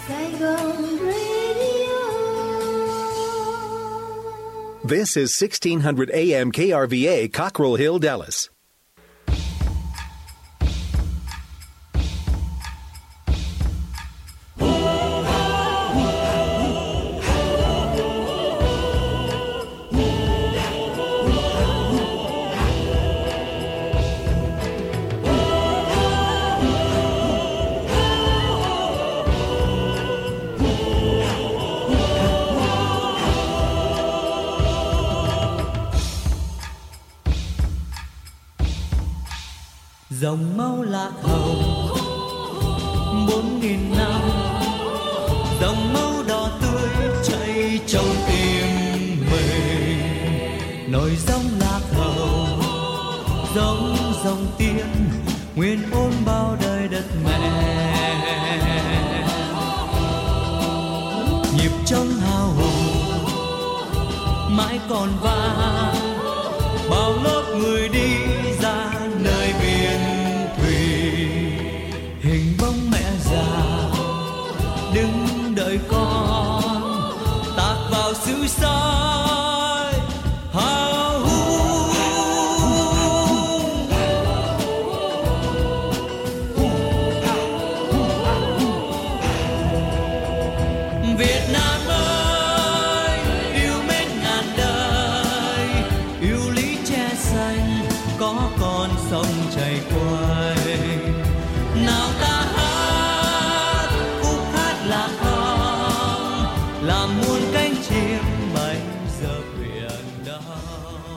Saigon Radio. This is 1600 AM KRVA, Cockrell Hill, Dallas. Dòng máu lạc hồng 4.000 năm, dòng máu đỏ tươi chảy trong tim mình. Nổi dòng lạc hồng giống dòng tiên nguyên ôn bao đời đất mẹ. Nhịp trong hào hùng mãi còn vang, bao lớp người đi ra nơi biển thủy. Hình bóng mẹ già đứng đợi con tạt vào xứ soi hào hùng. Việt Nam ơi, yêu mến ngàn đời, yêu lý che xanh có con sông chảy quanh. Nào ta hát khúc hát lạc hồng, làm muôn cánh chim bay giờ biển đông.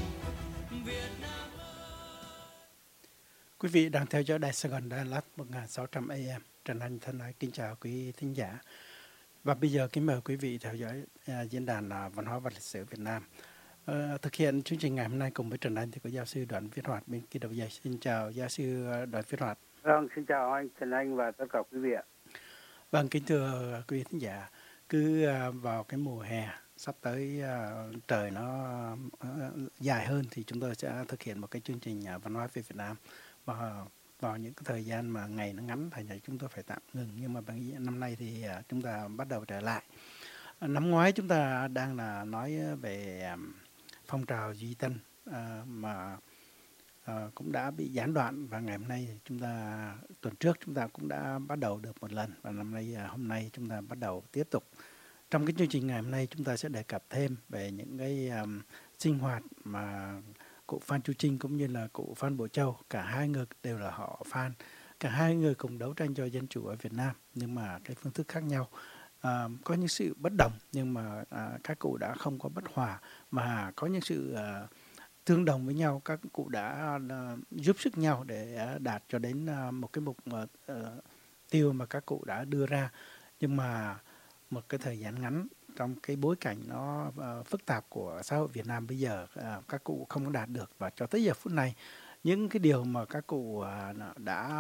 Quý vị đang theo dõi Đài Sài Gòn Đà Lạt 1600 AM. Trần Anh thân ái kính chào quý thính giả. Và bây giờ kính mời quý vị theo dõi diễn đàn Văn hóa và Lịch sử Việt Nam. Thực hiện chương trình ngày hôm nay cùng với Trần Anh thì có giáo sư Đoàn Viết Hoạt bên kia đầu dây. Xin chào giáo sư Đoàn Viết Hoạt. Vâng, xin chào anh Trần Anh và tất cả quý vị ạ. Vâng, kính thưa quý thính giả, cứ vào cái mùa hè sắp tới, trời nó dài hơn thì chúng tôi sẽ thực hiện một cái chương trình văn hóa về Việt Nam. Và vào những cái thời gian mà ngày nó ngắn thành ra chúng tôi phải tạm ngừng, nhưng mà năm nay thì chúng ta bắt đầu trở lại. Năm ngoái chúng ta đang là nói về phong trào Duy Tân mà cũng đã bị gián đoạn, và ngày hôm nay chúng ta tuần trước chúng ta cũng đã bắt đầu được một lần, và hôm nay chúng ta bắt đầu tiếp tục. Trong cái chương trình ngày hôm nay chúng ta sẽ đề cập thêm về những cái sinh hoạt mà cụ Phan Chu Trinh cũng như là cụ Phan Bội Châu, cả hai người đều là họ Phan, cả hai người cùng đấu tranh cho dân chủ ở Việt Nam, nhưng mà cái phương thức khác nhau. Có những sự bất đồng, nhưng mà các cụ đã không có bất hòa, mà có những sự tương đồng với nhau. Các cụ đã giúp sức nhau để đạt cho đến một cái mục tiêu mà các cụ đã đưa ra. Nhưng mà một cái thời gian ngắn, trong cái bối cảnh nó phức tạp của xã hội Việt Nam bây giờ, các cụ không có đạt được. Và cho tới giờ phút này, những cái điều mà các cụ đã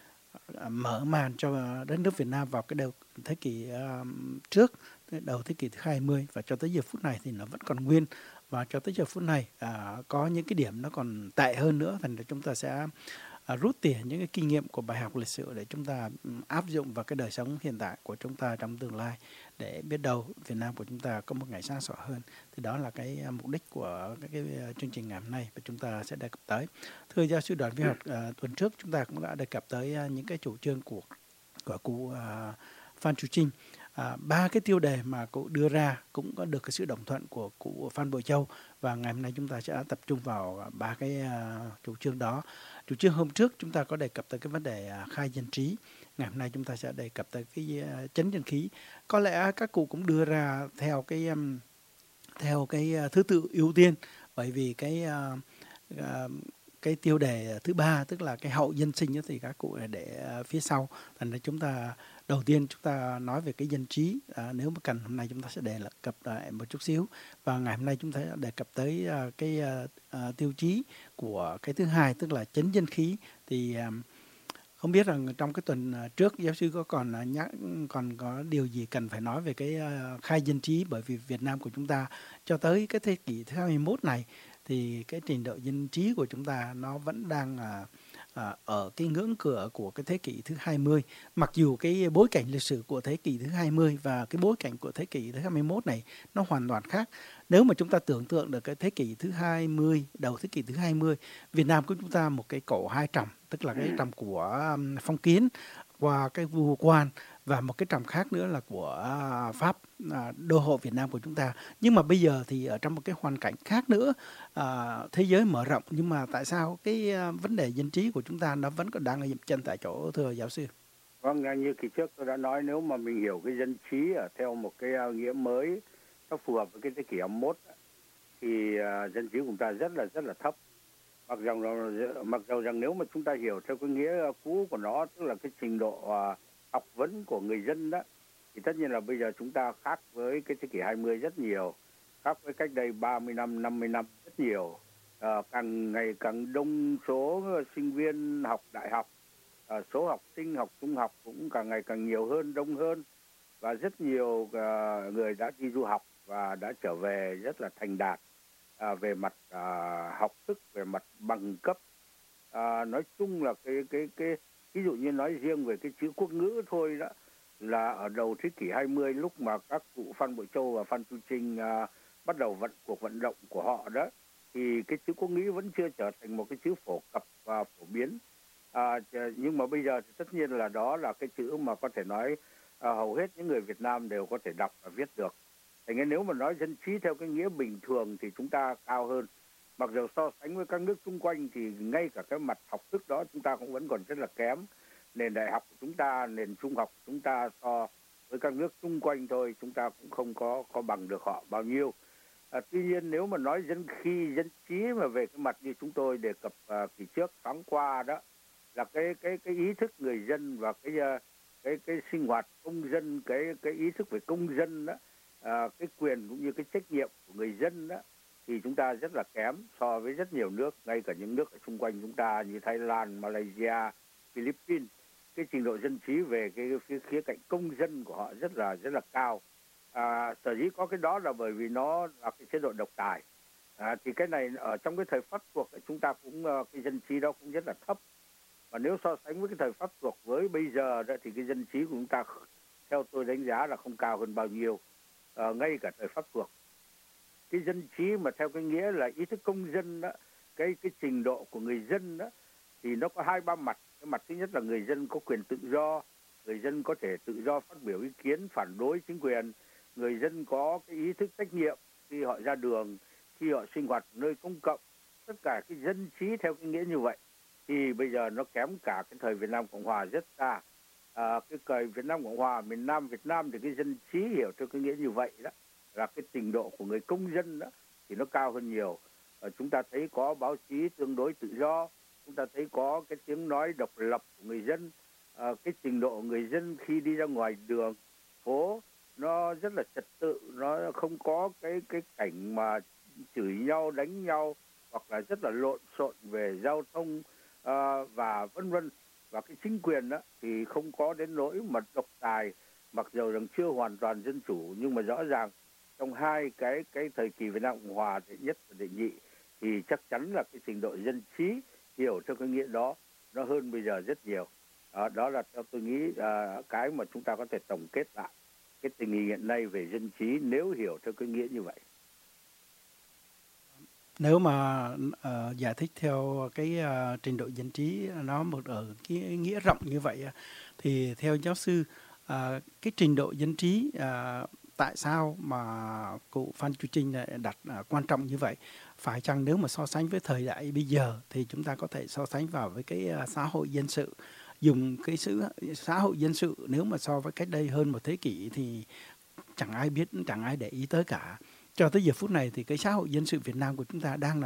mở màn cho đất nước Việt Nam vào cái đầu thế kỷ trước, đầu thế kỷ thứ 20, và cho tới giờ phút này thì nó vẫn còn nguyên. Và cho tới giờ phút này có những cái điểm nó còn tệ hơn nữa, thành ra chúng ta sẽ rút tỉa những cái kinh nghiệm của bài học lịch sử để chúng ta áp dụng vào cái đời sống hiện tại của chúng ta trong tương lai, để biết đâu Việt Nam của chúng ta có một ngày sáng sủa hơn. Thì đó là cái mục đích của cái chương trình ngày hôm nay và chúng ta sẽ đề cập tới. Thưa giáo sư Đoàn Viết Hoạt, tuần trước chúng ta cũng đã đề cập tới những cái chủ trương của cụ Phan Chu Trinh. 3 cái tiêu đề mà cụ đưa ra cũng có được cái sự đồng thuận của cụ Phan Bội Châu, và ngày hôm nay chúng ta sẽ tập trung vào 3 cái chủ trương đó. Chủ trương hôm trước chúng ta có đề cập tới cái vấn đề khai dân trí, ngày hôm nay chúng ta sẽ đề cập tới cái chấn dân khí. Có lẽ các cụ cũng đưa ra theo cái thứ tự ưu tiên, bởi vì cái tiêu đề thứ 3 tức là cái hậu dân sinh thì các cụ để phía sau. Thành ra chúng ta đầu tiên chúng ta nói về cái dân trí, nếu mà cần hôm nay chúng ta sẽ đề cập lại một chút xíu, và ngày hôm nay chúng ta sẽ đề cập tới cái tiêu chí của cái thứ hai tức là chấn dân khí. Thì không biết rằng trong cái tuần trước giáo sư có còn có điều gì cần phải nói về cái khai dân trí, bởi vì Việt Nam của chúng ta cho tới cái thế kỷ thứ 21 này thì cái trình độ dân trí của chúng ta nó vẫn đang ở cái ngưỡng cửa của cái thế kỷ thứ 20, mặc dù cái bối cảnh lịch sử của thế kỷ thứ 20 và cái bối cảnh của thế kỷ thứ 21 này nó hoàn toàn khác. Nếu mà chúng ta tưởng tượng được cái thế kỷ thứ 20, đầu thế kỷ thứ 20, Việt Nam của chúng ta một cái cổ hai trầm, tức là cái trầm của phong kiến qua cái vua Quan, và một cái trầm khác nữa là của Pháp, đô hộ Việt Nam của chúng ta. Nhưng mà bây giờ thì ở trong một cái hoàn cảnh khác nữa, thế giới mở rộng, nhưng mà tại sao cái vấn đề dân trí của chúng ta nó vẫn còn đang dậm chân tại chỗ, thưa giáo sư? Vâng, như kỳ trước tôi đã nói, nếu mà mình hiểu cái dân trí theo một cái nghĩa mới, nó phù hợp với cái thế kỷ 21, thì dân trí của chúng ta rất là thấp. Mặc dầu rằng nếu mà chúng ta hiểu theo cái nghĩa cũ của nó, tức là cái trình độ học vấn của người dân đó, thì tất nhiên là bây giờ chúng ta khác với cái thế kỷ 20 rất nhiều, khác với cách đây 30 năm, 50 năm rất nhiều. Càng ngày càng đông số sinh viên học đại học, số học sinh học trung học cũng càng ngày càng nhiều hơn, đông hơn, và rất nhiều người đã đi du học và đã trở về rất là thành đạt về mặt học thức, về mặt bằng cấp. Nói chung là cái ví dụ như nói riêng về cái chữ quốc ngữ thôi đó, là ở đầu thế kỷ 20, lúc mà các cụ Phan Bội Châu và Phan Chu Trinh bắt đầu cuộc vận động của họ đó, thì cái chữ quốc ngữ vẫn chưa trở thành một cái chữ phổ cập và phổ biến. Nhưng mà bây giờ thì tất nhiên là đó là cái chữ mà có thể nói hầu hết những người Việt Nam đều có thể đọc và viết được. Thành ra nếu mà nói dân trí theo cái nghĩa bình thường thì chúng ta cao hơn. Mặc dù so sánh với các nước xung quanh thì ngay cả cái mặt học thức đó chúng ta cũng vẫn còn rất là kém. Nền đại học của chúng ta, nền trung học của chúng ta so với các nước xung quanh thôi, chúng ta cũng không có bằng được họ bao nhiêu. Tuy nhiên nếu mà nói dân trí mà về cái mặt như chúng tôi đề cập kỳ trước thoáng qua đó, là cái ý thức người dân và cái sinh hoạt công dân, cái ý thức về công dân đó, cái quyền cũng như cái trách nhiệm của người dân đó, thì chúng ta rất là kém so với rất nhiều nước, ngay cả những nước ở xung quanh chúng ta như Thái Lan, Malaysia, Philippines. Cái trình độ dân trí về cái khía cạnh công dân của họ rất là cao. Sở dĩ có cái đó là bởi vì nó là cái chế độ độc tài. Thì cái này ở trong cái thời Pháp thuộc chúng ta cũng cái dân trí đó cũng rất là thấp. Và nếu so sánh với cái thời Pháp thuộc với bây giờ đó, thì cái dân trí của chúng ta theo tôi đánh giá là không cao hơn bao nhiêu. Ngay cả thời Pháp thuộc, cái dân trí mà theo cái nghĩa là ý thức công dân đó, cái trình độ của người dân đó, thì nó có hai ba mặt. Cái mặt thứ nhất là người dân có quyền tự do, người dân có thể tự do phát biểu ý kiến, phản đối chính quyền, người dân có cái ý thức trách nhiệm khi họ ra đường, khi họ sinh hoạt nơi công cộng. Tất cả cái dân trí theo cái nghĩa như vậy thì bây giờ nó kém cả cái thời Việt Nam Cộng Hòa rất xa. Cái thời Việt Nam Cộng Hòa, miền Nam Việt Nam thì cái dân trí hiểu theo cái nghĩa như vậy đó, là cái trình độ của người công dân đó thì nó cao hơn nhiều. Chúng ta thấy có báo chí tương đối tự do, chúng ta thấy có cái tiếng nói độc lập của người dân, cái trình độ người dân khi đi ra ngoài đường phố nó rất là trật tự, nó không có cái cảnh mà chửi nhau, đánh nhau, hoặc là rất là lộn xộn về giao thông và vân vân. Và cái chính quyền đó thì không có đến nỗi mà độc tài, mặc dù rằng chưa hoàn toàn dân chủ, nhưng mà rõ ràng trong hai cái thời kỳ Việt Nam Cộng Hòa đệ nhất và đệ nhị thì chắc chắn là cái trình độ dân trí hiểu theo cái nghĩa đó nó hơn bây giờ rất nhiều. Đó là theo tôi nghĩ cái mà chúng ta có thể tổng kết lại cái tình hình hiện nay về dân trí nếu hiểu theo cái nghĩa như vậy. Nếu mà giải thích theo cái trình độ dân trí nó ở cái nghĩa rộng như vậy, thì theo giáo sư, cái trình độ dân trí tại sao mà cụ Phan Chu Trinh đặt quan trọng như vậy? Phải chăng nếu mà so sánh với thời đại bây giờ thì chúng ta có thể so sánh vào với cái xã hội dân sự, dùng cái xã hội dân sự nếu mà so với cách đây hơn một thế kỷ thì chẳng ai biết, chẳng ai để ý tới cả. Cho tới giờ phút này thì cái xã hội dân sự Việt Nam của chúng ta đang là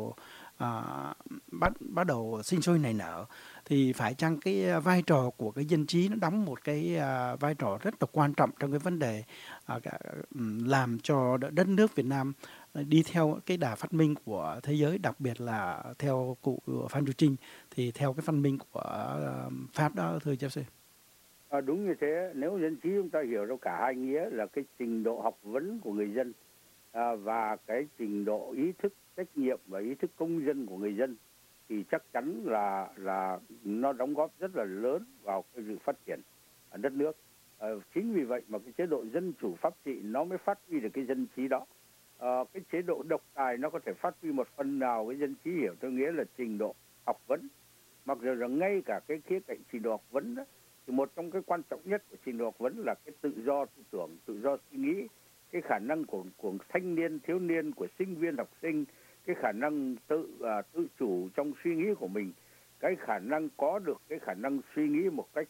bắt đầu sinh sôi nảy nở, thì phải chăng cái vai trò của cái dân trí nó đóng một cái vai trò rất là quan trọng trong cái vấn đề làm cho đất nước Việt Nam đi theo cái đà phát minh của thế giới, đặc biệt là theo cụ Phan Chu Trinh thì theo cái phát minh của Pháp đó, thưa giáo sư? Đúng như thế. Nếu dân trí chúng ta hiểu đâu cả hai nghĩa là cái trình độ học vấn của người dân và cái trình độ ý thức trách nhiệm và ý thức công dân của người dân, thì chắc chắn là nó đóng góp rất là lớn vào cái sự phát triển ở đất nước. Chính vì vậy mà cái chế độ dân chủ pháp trị nó mới phát huy được cái dân trí đó. Cái chế độ độc tài nó có thể phát huy một phần nào cái dân trí hiểu theo nghĩa là trình độ học vấn. Mặc dù là ngay cả cái khía cạnh trình độ học vấn đó, thì một trong cái quan trọng nhất của trình độ học vấn là cái tự do tư tưởng, tự do suy nghĩ, cái khả năng của thanh niên, thiếu niên, của sinh viên, học sinh, cái khả năng tự chủ trong suy nghĩ của mình, cái khả năng có được cái khả năng suy nghĩ một cách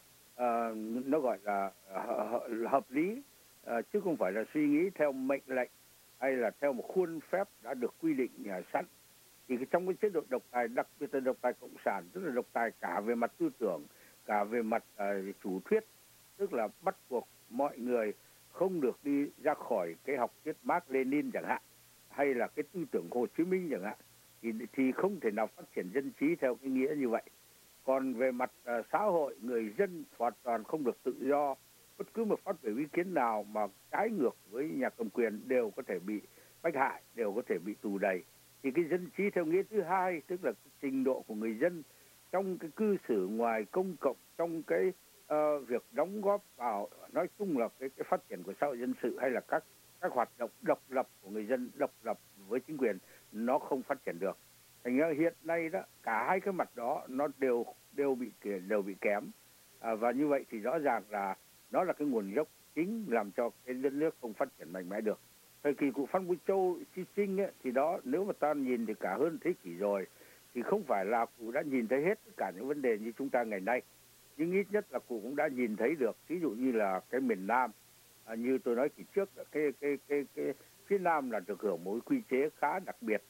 nó gọi là hợp lý, chứ không phải là suy nghĩ theo mệnh lệnh hay là theo một khuôn phép đã được quy định sẵn. Thì trong cái chế độ độc tài, đặc biệt là độc tài cộng sản, tức là độc tài cả về mặt tư tưởng, cả về mặt chủ thuyết, tức là bắt buộc mọi người không được đi ra khỏi cái học thuyết Mác Lênin chẳng hạn, hay là cái tư tưởng Hồ Chí Minh chẳng hạn, thì không thể nào phát triển dân trí theo cái nghĩa như vậy. Còn về mặt xã hội, người dân hoàn toàn không được tự do, bất cứ một phát biểu ý kiến nào mà trái ngược với nhà cầm quyền đều có thể bị bách hại, đều có thể bị tù đày. Thì cái dân trí theo nghĩa thứ hai, tức là cái trình độ của người dân trong cái cư xử ngoài công cộng, trong cái việc đóng góp vào, nói chung là cái phát triển của xã hội dân sự hay là các hoạt động độc lập của người dân, độc lập với chính quyền, nó không phát triển được. Thành ra hiện nay đó, cả hai cái mặt đó nó đều bị kém, và như vậy thì rõ ràng là nó là cái nguồn gốc chính làm cho cái đất nước không phát triển mạnh mẽ được. Thời kỳ cụ Phan Bội Châu hy sinh ấy, thì đó, nếu mà ta nhìn thì cả hơn thế kỷ rồi, thì không phải là cụ đã nhìn thấy hết tất cả những vấn đề như chúng ta ngày nay, nhưng ít nhất là cụ cũng đã nhìn thấy được, ví dụ như là cái miền Nam, như tôi nói kỳ trước, cái phía Nam là được hưởng một quy chế khá đặc biệt,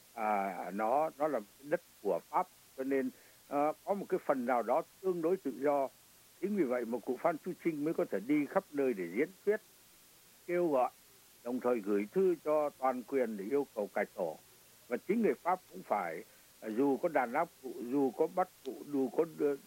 nó là đất của Pháp, cho nên có một cái phần nào đó tương đối tự do. Chính vì vậy mà cụ Phan Chu Trinh mới có thể đi khắp nơi để diễn thuyết, kêu gọi, đồng thời gửi thư cho toàn quyền để yêu cầu cải tổ. Và chính người Pháp cũng phải, dù có đàn áp cụ, dù có bắt cụ, dù có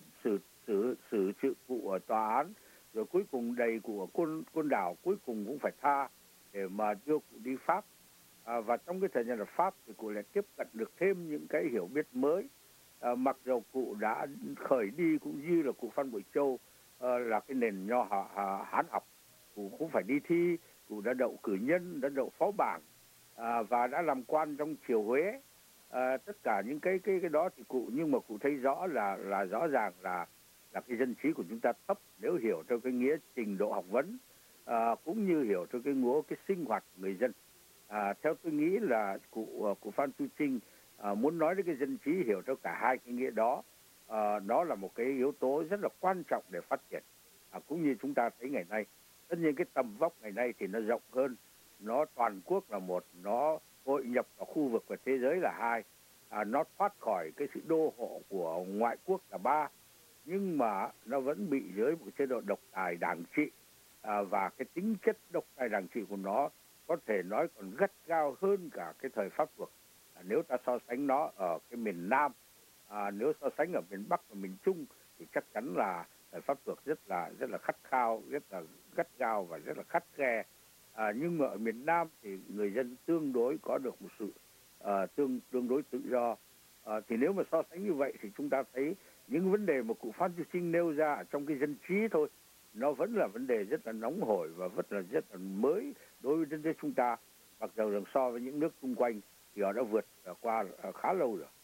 xử sự cụ ở tòa án, rồi cuối cùng đầy cụ ở Côn Đảo, cuối cùng cũng phải tha để mà đưa cụ đi Pháp. Và trong cái thời gian ở Pháp thì cụ lại tiếp cận được thêm những cái hiểu biết mới. Mặc dù cụ đã khởi đi cũng như là cụ Phan Bội Châu là cái nền nho Hán học, cụ cũng phải đi thi, cụ đã đậu cử nhân, đã đậu phó bảng, và đã làm quan trong triều Huế. Tất cả những cái đó thì cụ, nhưng mà cụ thấy rõ là rõ ràng là cái dân trí của chúng ta thấp nếu hiểu theo cái nghĩa trình độ học vấn, cũng như hiểu theo cái nghĩa cái sinh hoạt của người dân. Theo tôi nghĩ là cụ Phan Chu Trinh muốn nói đến cái dân trí hiểu theo cả hai cái nghĩa đó, đó là một cái yếu tố rất là quan trọng để phát triển, cũng như chúng ta thấy ngày nay. Tất nhiên cái tầm vóc ngày nay thì nó rộng hơn, nó toàn quốc là một, nó hội nhập vào khu vực và thế giới là hai, nó thoát khỏi cái sự đô hộ của ngoại quốc là ba, nhưng mà nó vẫn bị dưới một chế độ độc tài đảng trị, và cái tính chất độc tài đảng trị của nó có thể nói còn gắt gao hơn cả cái thời Pháp thuộc. Nếu ta so sánh nó ở cái miền Nam, nếu so sánh ở miền Bắc và miền Trung thì chắc chắn là thời Pháp thuộc rất là khát khao, rất là gắt gao và rất là khắt khe. Nhưng mà ở miền Nam thì người dân tương đối có được một sự tương đối tự do. Thì nếu mà so sánh như vậy thì chúng ta thấy những vấn đề mà cụ Phan Chu Trinh nêu ra ở trong cái dân trí thôi, nó vẫn là vấn đề rất là nóng hổi và rất là mới đối với đất nước chúng ta, mặc dù rằng so với những nước xung quanh thì họ đã vượt qua khá lâu rồi.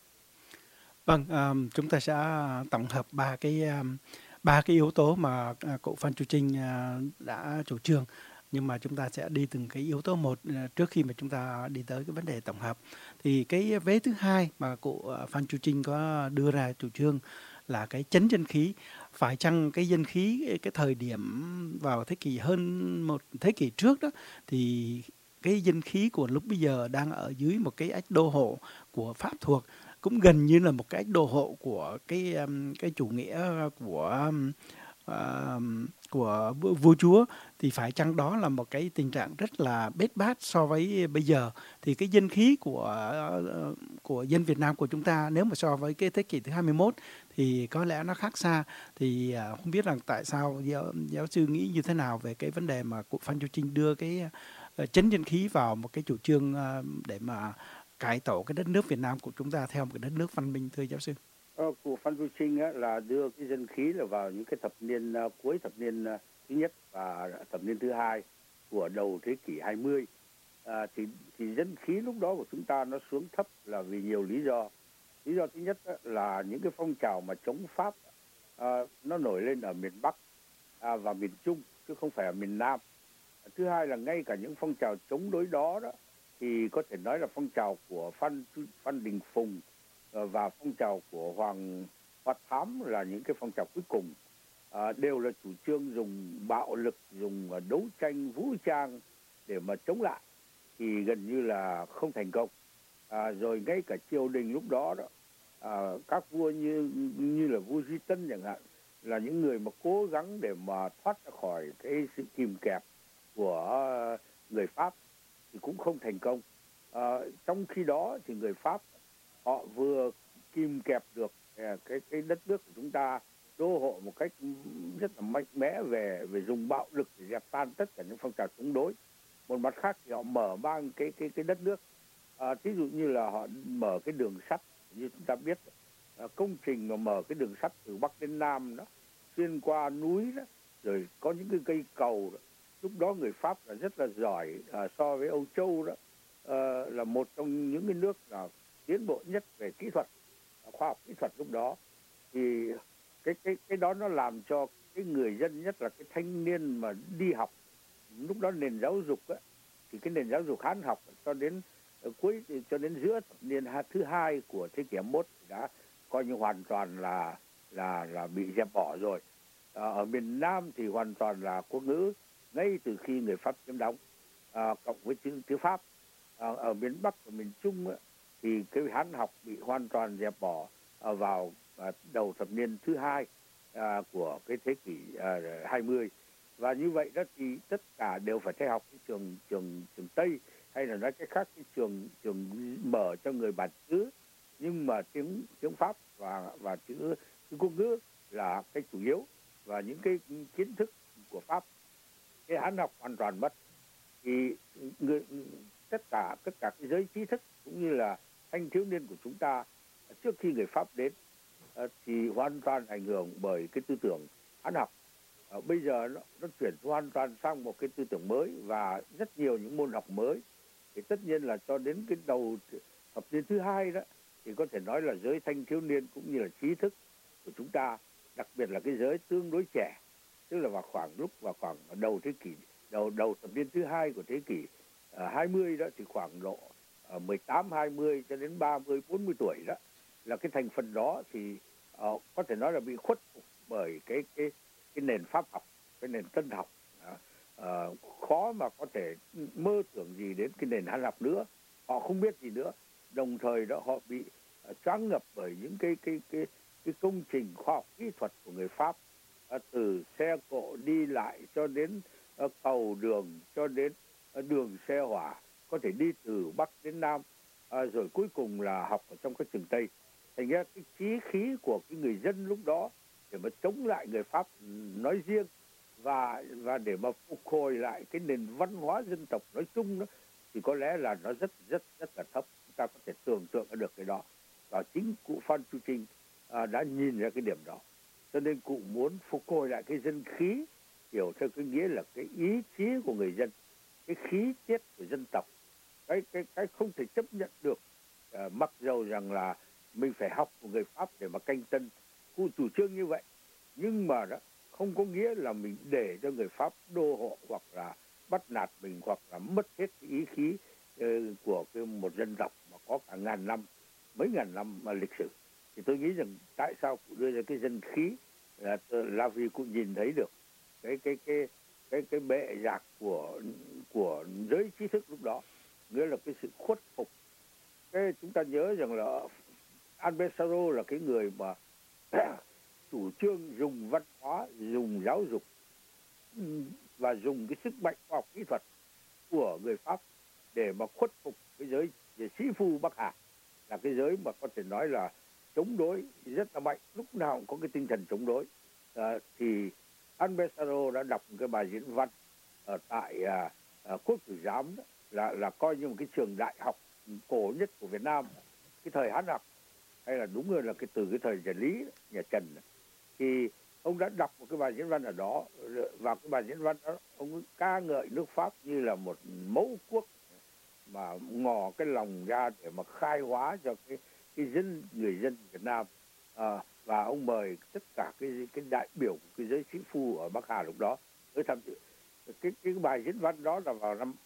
Vâng, chúng ta sẽ tổng hợp ba cái yếu tố mà cụ Phan Chu Trinh đã chủ trương, nhưng mà chúng ta sẽ đi từng cái yếu tố một trước khi mà chúng ta đi tới cái vấn đề tổng hợp. Thì cái vế thứ hai mà cụ Phan Chu Trinh có đưa ra chủ trương là cái chấn dân khí. Phải chăng cái dân khí cái thời điểm vào thế kỷ hơn một thế kỷ trước đó thì cái dân khí của lúc bây giờ đang ở dưới một cái ách đô hộ của Pháp thuộc, cũng gần như là một cái ách đô hộ của cái chủ nghĩa của vua chúa, thì phải chăng đó là một cái tình trạng rất là bết bát so với bây giờ. Thì cái dân khí của dân Việt Nam của chúng ta nếu mà so với cái thế kỷ thứ 21 thì có lẽ nó khác xa. Thì không biết rằng tại sao giáo sư nghĩ như thế nào về cái vấn đề mà cụ Phan Chu Trinh đưa cái chấn dân khí vào một cái chủ trương để mà cải tổ cái đất nước Việt Nam của chúng ta theo một cái đất nước văn minh, thưa giáo sư? Của Phan Chu Trinh là đưa cái dân khí là vào những cái thập niên cuối thập niên thứ nhất và thập niên thứ hai của đầu thế kỷ 20. Thì dân khí lúc đó của chúng ta nó xuống thấp là vì nhiều lý do. Lý do thứ nhất là những cái phong trào mà chống Pháp nó nổi lên ở miền Bắc và miền Trung chứ không phải ở miền Nam. Thứ hai là ngay cả những phong trào chống đối đó thì có thể nói là phong trào của Phan Đình Phùng và phong trào của Hoàng Hoa Thám là những cái phong trào cuối cùng, đều là chủ trương dùng bạo lực, dùng đấu tranh vũ trang để mà chống lại, thì gần như là không thành công. Rồi ngay cả triều đình lúc đó các vua như là vua Duy Tân chẳng hạn, là những người mà cố gắng để mà thoát ra khỏi cái sự kìm kẹp của người Pháp thì cũng không thành công. Trong khi đó thì người Pháp họ vừa kìm kẹp được cái đất nước của chúng ta, đô hộ một cách rất là mạnh mẽ về dùng bạo lực để dẹp tan tất cả những phong trào chống đối. Một mặt khác thì họ mở mang cái đất nước. Ví dụ như là họ mở cái đường sắt, như chúng ta biết, công trình mà mở cái đường sắt từ Bắc đến Nam đó, xuyên qua núi đó, rồi có những cái cây cầu đó. Lúc đó người Pháp là rất là giỏi so với Âu Châu đó, là một trong những cái nước là tiến bộ nhất về kỹ thuật, khoa học kỹ thuật lúc đó. Thì cái đó nó làm cho cái người dân, nhất là cái thanh niên mà đi học lúc đó, nền giáo dục thì cái nền giáo dục Hán học cho đến giữa thập niên thứ hai của thế kỷ 21 đã coi như hoàn toàn là bị dẹp bỏ rồi. Ở miền Nam thì hoàn toàn là quốc ngữ ngay từ khi người Pháp chiếm đóng, cộng với chữ Pháp. Ở miền Bắc và miền Trung thì cái Hán học bị hoàn toàn dẹp bỏ vào đầu thập niên thứ hai của cái thế kỷ 20. Và như vậy đó thì tất cả đều phải theo học cái trường Tây, hay là nói cách khác cái trường mở cho người bản xứ, nhưng mà tiếng Pháp và chữ quốc ngữ là cái chủ yếu, và những cái kiến thức của Pháp, cái Hán học hoàn toàn mất. Thì tất cả cái giới trí thức cũng như là thanh thiếu niên của chúng ta trước khi người Pháp đến thì hoàn toàn ảnh hưởng bởi cái tư tưởng Hán học. Bây giờ nó chuyển hoàn toàn sang một cái tư tưởng mới và rất nhiều những môn học mới. Thì tất nhiên là cho đến cái đầu thập niên thứ hai đó thì có thể nói là giới thanh thiếu niên cũng như là trí thức của chúng ta, đặc biệt là cái giới tương đối trẻ, tức là vào khoảng đầu thế kỷ đầu thập niên thứ hai của thế kỷ 20 đó, thì khoảng độ 18-20 cho đến 30-40 tuổi đó, là cái thành phần đó thì có thể nói là bị khuất phục bởi cái nền Pháp học, cái nền Tân học. Khó mà có thể mơ tưởng gì đến cái nền Hán học nữa. Họ không biết gì nữa. Đồng thời đó họ bị choáng ngập bởi những cái công trình khoa học kỹ thuật của người Pháp, từ xe cộ đi lại cho đến cầu đường, cho đến đường xe hỏa, có thể đi từ Bắc đến Nam, rồi cuối cùng là học ở trong các trường Tây. Thành ra cái chí khí của cái người dân lúc đó để mà chống lại người Pháp nói riêng và để mà phục hồi lại cái nền văn hóa dân tộc nói chung đó, thì có lẽ là nó rất là thấp. Chúng ta có thể tưởng tượng được cái đó, và chính cụ Phan Chu Trinh đã nhìn ra cái điểm đó, cho nên cụ muốn phục hồi lại cái dân khí, hiểu theo cái nghĩa là cái ý chí của người dân, cái khí tiết của dân tộc, cái không thể chấp nhận được. Mặc dầu rằng là mình phải học của người Pháp để mà canh tân, cụ chủ trương như vậy, nhưng mà đó không có nghĩa là mình để cho người Pháp đô hộ hoặc là bắt nạt mình, hoặc là mất hết cái ý khí của một dân tộc mà có cả mấy ngàn năm mà lịch sử. Thì tôi nghĩ rằng tại sao cụ đưa ra cái dân khí là vì cụ nhìn thấy được cái bệ rạc của giới trí thức lúc đó, nghĩa là cái sự khuất phục. Chúng ta nhớ rằng là Albert Sarraut là cái người mà chủ trương dùng văn hóa, dùng giáo dục và dùng cái sức mạnh khoa học kỹ thuật của người Pháp để mà khuất phục cái giới sĩ phu Bắc Hà, là cái giới mà có thể nói là chống đối rất là mạnh, lúc nào cũng có cái tinh thần chống đối. Thì Albert Sarraut đã đọc một cái bài diễn văn ở tại Quốc tử Giám đó, là coi như một cái trường đại học cổ nhất của Việt Nam, cái thời Hán Học, hay là đúng hơn là từ cái thời nhà Lý, nhà Trần, thì ông đã đọc một cái bài diễn văn ở đó, và cái bài diễn văn đó ông ca ngợi nước Pháp như là một mẫu quốc mà ngỏ cái lòng ra để mà khai hóa cho người dân Việt Nam, và ông mời tất cả cái đại biểu của cái giới sĩ phu ở Bắc Hà lúc đó tới tham dự. Cái bài diễn văn đó là vào năm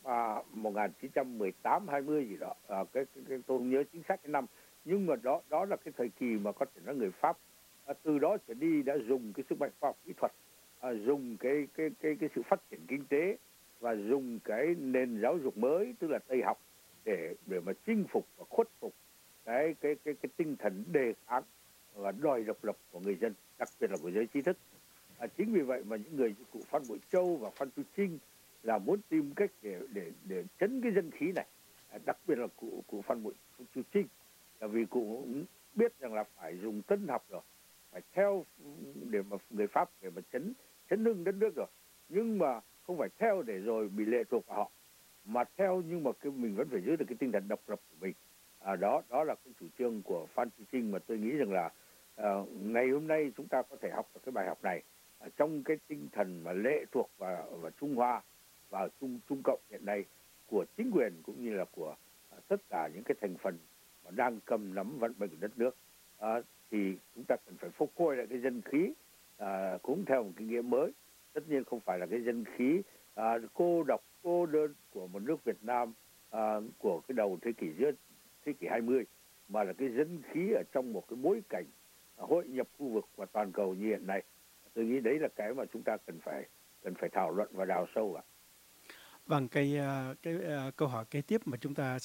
1918-20 gì đó, cái tôi không nhớ chính xác cái năm, nhưng mà đó là cái thời kỳ mà có thể nói người Pháp từ đó trở đi đã dùng cái sức mạnh khoa học kỹ thuật, dùng cái sự phát triển kinh tế và dùng cái nền giáo dục mới, tức là Tây học, để mà chinh phục và khuất phục cái tinh thần đề kháng và đòi độc lập của người dân, đặc biệt là của giới trí thức. Chính vì vậy mà những người như cụ Phan Bội Châu và Phan Chu Trinh là muốn tìm cách để chấn cái dân khí này, đặc biệt là cụ Phan Bội Trinh, là vì cụ biết rằng là phải dùng tân học rồi, phải theo để mà người Pháp để mà chấn hưng đất nước rồi, nhưng mà không phải theo để rồi bị lệ thuộc vào họ, mà theo nhưng mà mình vẫn phải giữ được cái tinh thần độc lập của mình. Đó là cái chủ trương của Phan Chu Trinh mà tôi nghĩ rằng là ngày hôm nay chúng ta có thể học được cái bài học này trong cái tinh thần mà lệ thuộc vào Trung Hoa và Trung Cộng hiện nay của chính quyền cũng như là của tất cả những cái thành phần mà đang cầm nắm vận mệnh của đất nước, thì chúng ta cần phải phục hồi lại cái dân khí, cũng theo một cái nghĩa mới. Tất nhiên không phải là cái dân khí cô độc cô đơn của một nước Việt Nam của cái đầu thế kỷ 20, mà là cái dân khí ở trong một cái bối cảnh hội nhập khu vực và toàn cầu như hiện nay. Tôi nghĩ đấy là cái mà chúng ta cần phải thảo luận và đào sâu ạ. Vâng, cái câu hỏi kế tiếp mà chúng ta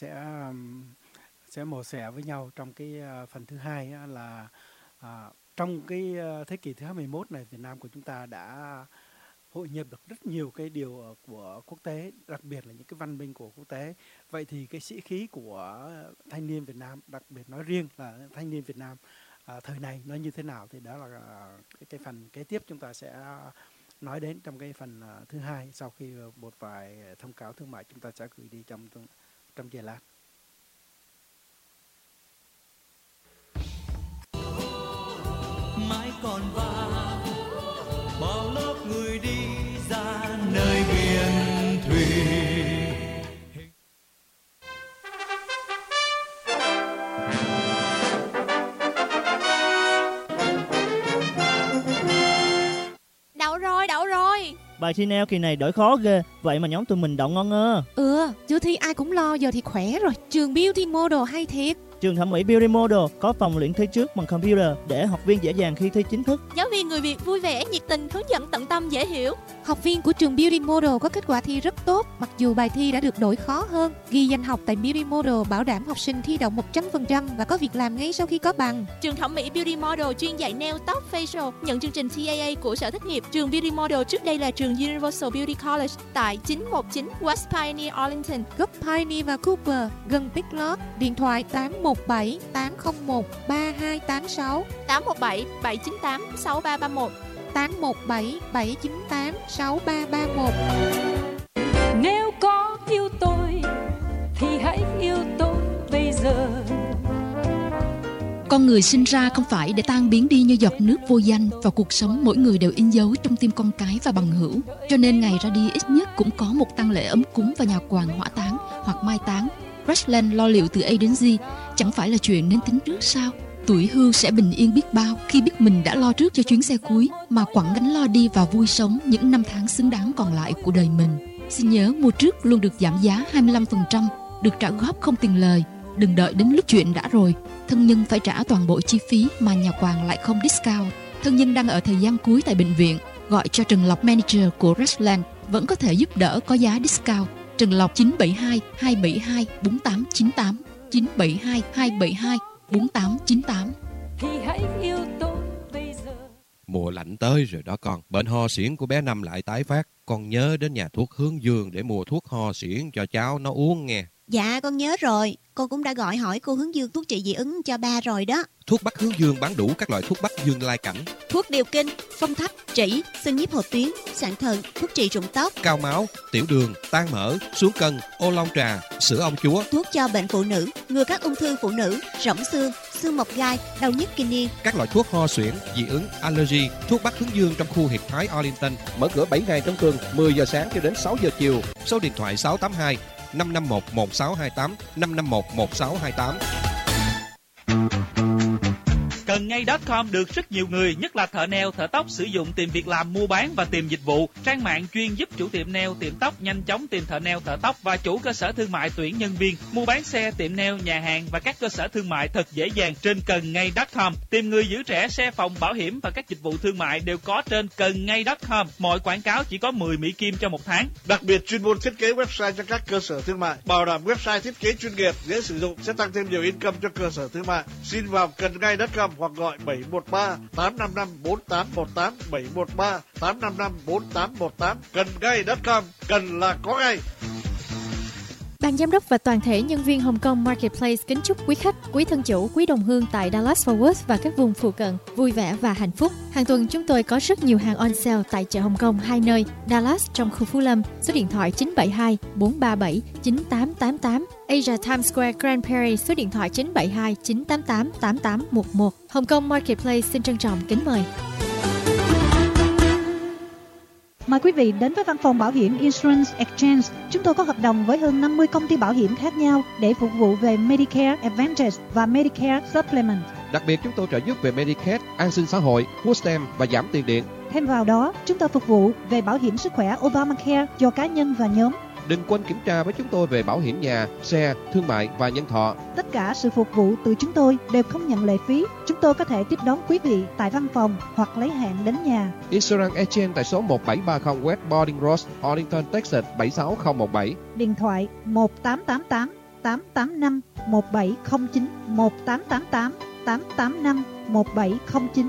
sẽ mổ xẻ với nhau trong cái phần thứ hai là trong cái thế kỷ thứ 21 này, Việt Nam của chúng ta đã hội nhập được rất nhiều cái điều của quốc tế, đặc biệt là những cái văn minh của quốc tế. Vậy thì cái sĩ khí của thanh niên Việt Nam, đặc biệt nói riêng là thanh niên Việt Nam thời này nó như thế nào, thì đó là cái phần kế tiếp chúng ta sẽ nói đến trong cái phần thứ hai, sau khi một vài thông cáo thương mại chúng ta sẽ gửi đi trong giây lát. Mãi còn vang bao lớp người đi ra nơi biển thủy. Đậu rồi. Bài thi neo kỳ này đổi khó ghê, vậy mà nhóm tụi mình đậu ngon ngơ. Chưa thi ai cũng lo, giờ thì khỏe rồi. Trường Beauty Model hay thiệt. Trường thẩm mỹ Beauty Model có phòng luyện thi trước bằng computer để học viên dễ dàng khi thi chính thức. Giáo viên người Việt vui vẻ, nhiệt tình, hướng dẫn tận tâm, dễ hiểu. Học viên của trường Beauty Model có kết quả thi rất tốt, mặc dù bài thi đã được đổi khó hơn. Ghi danh học tại Beauty Model bảo đảm học sinh thi đậu 100% và có việc làm ngay sau khi có bằng. Trường thẩm mỹ Beauty Model chuyên dạy nail, tóc, facial, nhận chương trình TAA của Sở Thất nghiệp. Trường Beauty Model trước đây là trường Universal Beauty College tại 919 West Pioneer, Arlington. Gốc Pioneer và Cooper, gần Big Lots. Điện thoại 817 801 3286 817 798 6331 817 798 6331. Nếu có yêu tôi thì hãy yêu tôi bây giờ. Con người sinh ra không phải để tan biến đi như giọt nước vô danh, và cuộc sống mỗi người đều in dấu trong tim con cái và bằng hữu. Cho nên ngày ra đi ít nhất cũng có một tang lễ ấm cúng và nhà quàng hỏa táng hoặc mai táng. Rashland lo liệu từ A đến Z chẳng phải là chuyện nên tính trước sao? Tuổi hưu sẽ bình yên biết bao khi biết mình đã lo trước cho chuyến xe cuối, mà quẳng gánh lo đi và vui sống những năm tháng xứng đáng còn lại của đời mình. Xin nhớ mua trước luôn được giảm giá 25%, được trả góp không tiền lời. Đừng đợi đến lúc chuyện đã rồi, thân nhân phải trả toàn bộ chi phí mà nhà quàng lại không discount. Thân nhân đang ở thời gian cuối tại bệnh viện, gọi cho Trần Lộc Manager của Rashland vẫn có thể giúp đỡ có giá discount. Trần Lộc 972 272 4898 972 272 4898. Thì hãy yêu tôi bây giờ. Mùa lạnh tới rồi đó con. Bệnh ho suyễn của bé Năm lại tái phát. Con nhớ đến nhà thuốc Hướng Dương để mua thuốc ho suyễn cho cháu nó uống nghe. Dạ con nhớ rồi, con cũng đã gọi hỏi cô hướng dương thuốc trị dị ứng cho ba rồi đó. Thuốc Bắc Hướng Dương bán đủ các loại thuốc Bắc Dương lai cảnh, Thuốc điều kinh, phong thấp, trĩ, xương nhiếp hột tuyến, sạn thận, thuốc trị rụng tóc, cao máu, tiểu đường, tan mỡ, xuống cân, ô long trà, sữa ông chúa, thuốc cho bệnh phụ nữ, ngừa các ung thư phụ nữ, rỗng xương, xương mọc gai, đau nhức kinh niên, các loại thuốc ho suyễn, dị ứng, allergy. Thuốc Bắc Hướng Dương trong khu Hiệp Thái Arlington mở cửa 7 ngày trong tuần, 10 giờ sáng cho đến 6 giờ chiều. Số điện thoại 682 551 1628 551 1628. Cần ngay.com được rất nhiều người, nhất là thợ nail, thợ tóc sử dụng tìm việc làm, mua bán và tìm dịch vụ. Trang mạng chuyên giúp chủ tiệm nail, tiệm tóc nhanh chóng tìm thợ nail, thợ tóc và chủ cơ sở thương mại tuyển nhân viên. Mua bán xe, tiệm nail, nhà hàng và các cơ sở thương mại thật dễ dàng trên cần ngay.com. Tìm người giữ trẻ, xe phòng, bảo hiểm và các dịch vụ thương mại đều có trên cần ngay.com. Mọi quảng cáo chỉ có 10 Mỹ Kim cho một tháng. Đặc biệt chuyên môn thiết kế website cho các cơ sở thương mại, bảo đảm website thiết kế chuyên nghiệp, dễ sử dụng, sẽ tăng thêm nhiều income cho cơ sở thương mại. Xin vào cần ngay.com hoặc gọi 713 855 4818 713 855 4818. Cần ngay.com, cần là có ngay. Ban giám đốc và toàn thể nhân viên Hồng Kông Marketplace kính chúc quý khách, quý thân chủ, quý đồng hương tại Dallas-Fort Worth và các vùng phụ cận vui vẻ và hạnh phúc. Hàng tuần chúng tôi có rất nhiều hàng on sale tại chợ Hồng Kông hai nơi, Dallas trong khu Phú Lâm, số điện thoại 972 437 9888, Asia Times Square Grand Prairie, số điện thoại 972 988 8811. Hồng Kông Marketplace xin trân trọng kính mời. Mời quý vị đến với văn phòng bảo hiểm Insurance Exchange. Chúng tôi có hợp đồng với hơn 50 công ty bảo hiểm khác nhau để phục vụ về Medicare Advantage và Medicare Supplement. Đặc biệt chúng tôi trợ giúp về Medicaid, an sinh xã hội, food stamp và giảm tiền điện. Thêm vào đó, chúng tôi phục vụ về bảo hiểm sức khỏe Obamacare cho cá nhân và nhóm. Đừng quên kiểm tra với chúng tôi về bảo hiểm nhà, xe, thương mại và nhân thọ. Tất cả sự phục vụ từ chúng tôi đều không nhận lệ phí. Chúng tôi có thể tiếp đón quý vị tại văn phòng hoặc lấy hạn đến nhà. Insurance Exchange tại số 1730 West Boarding Road, Arlington, Texas 76017. Điện thoại 1888 885 1709 1888 885 1709.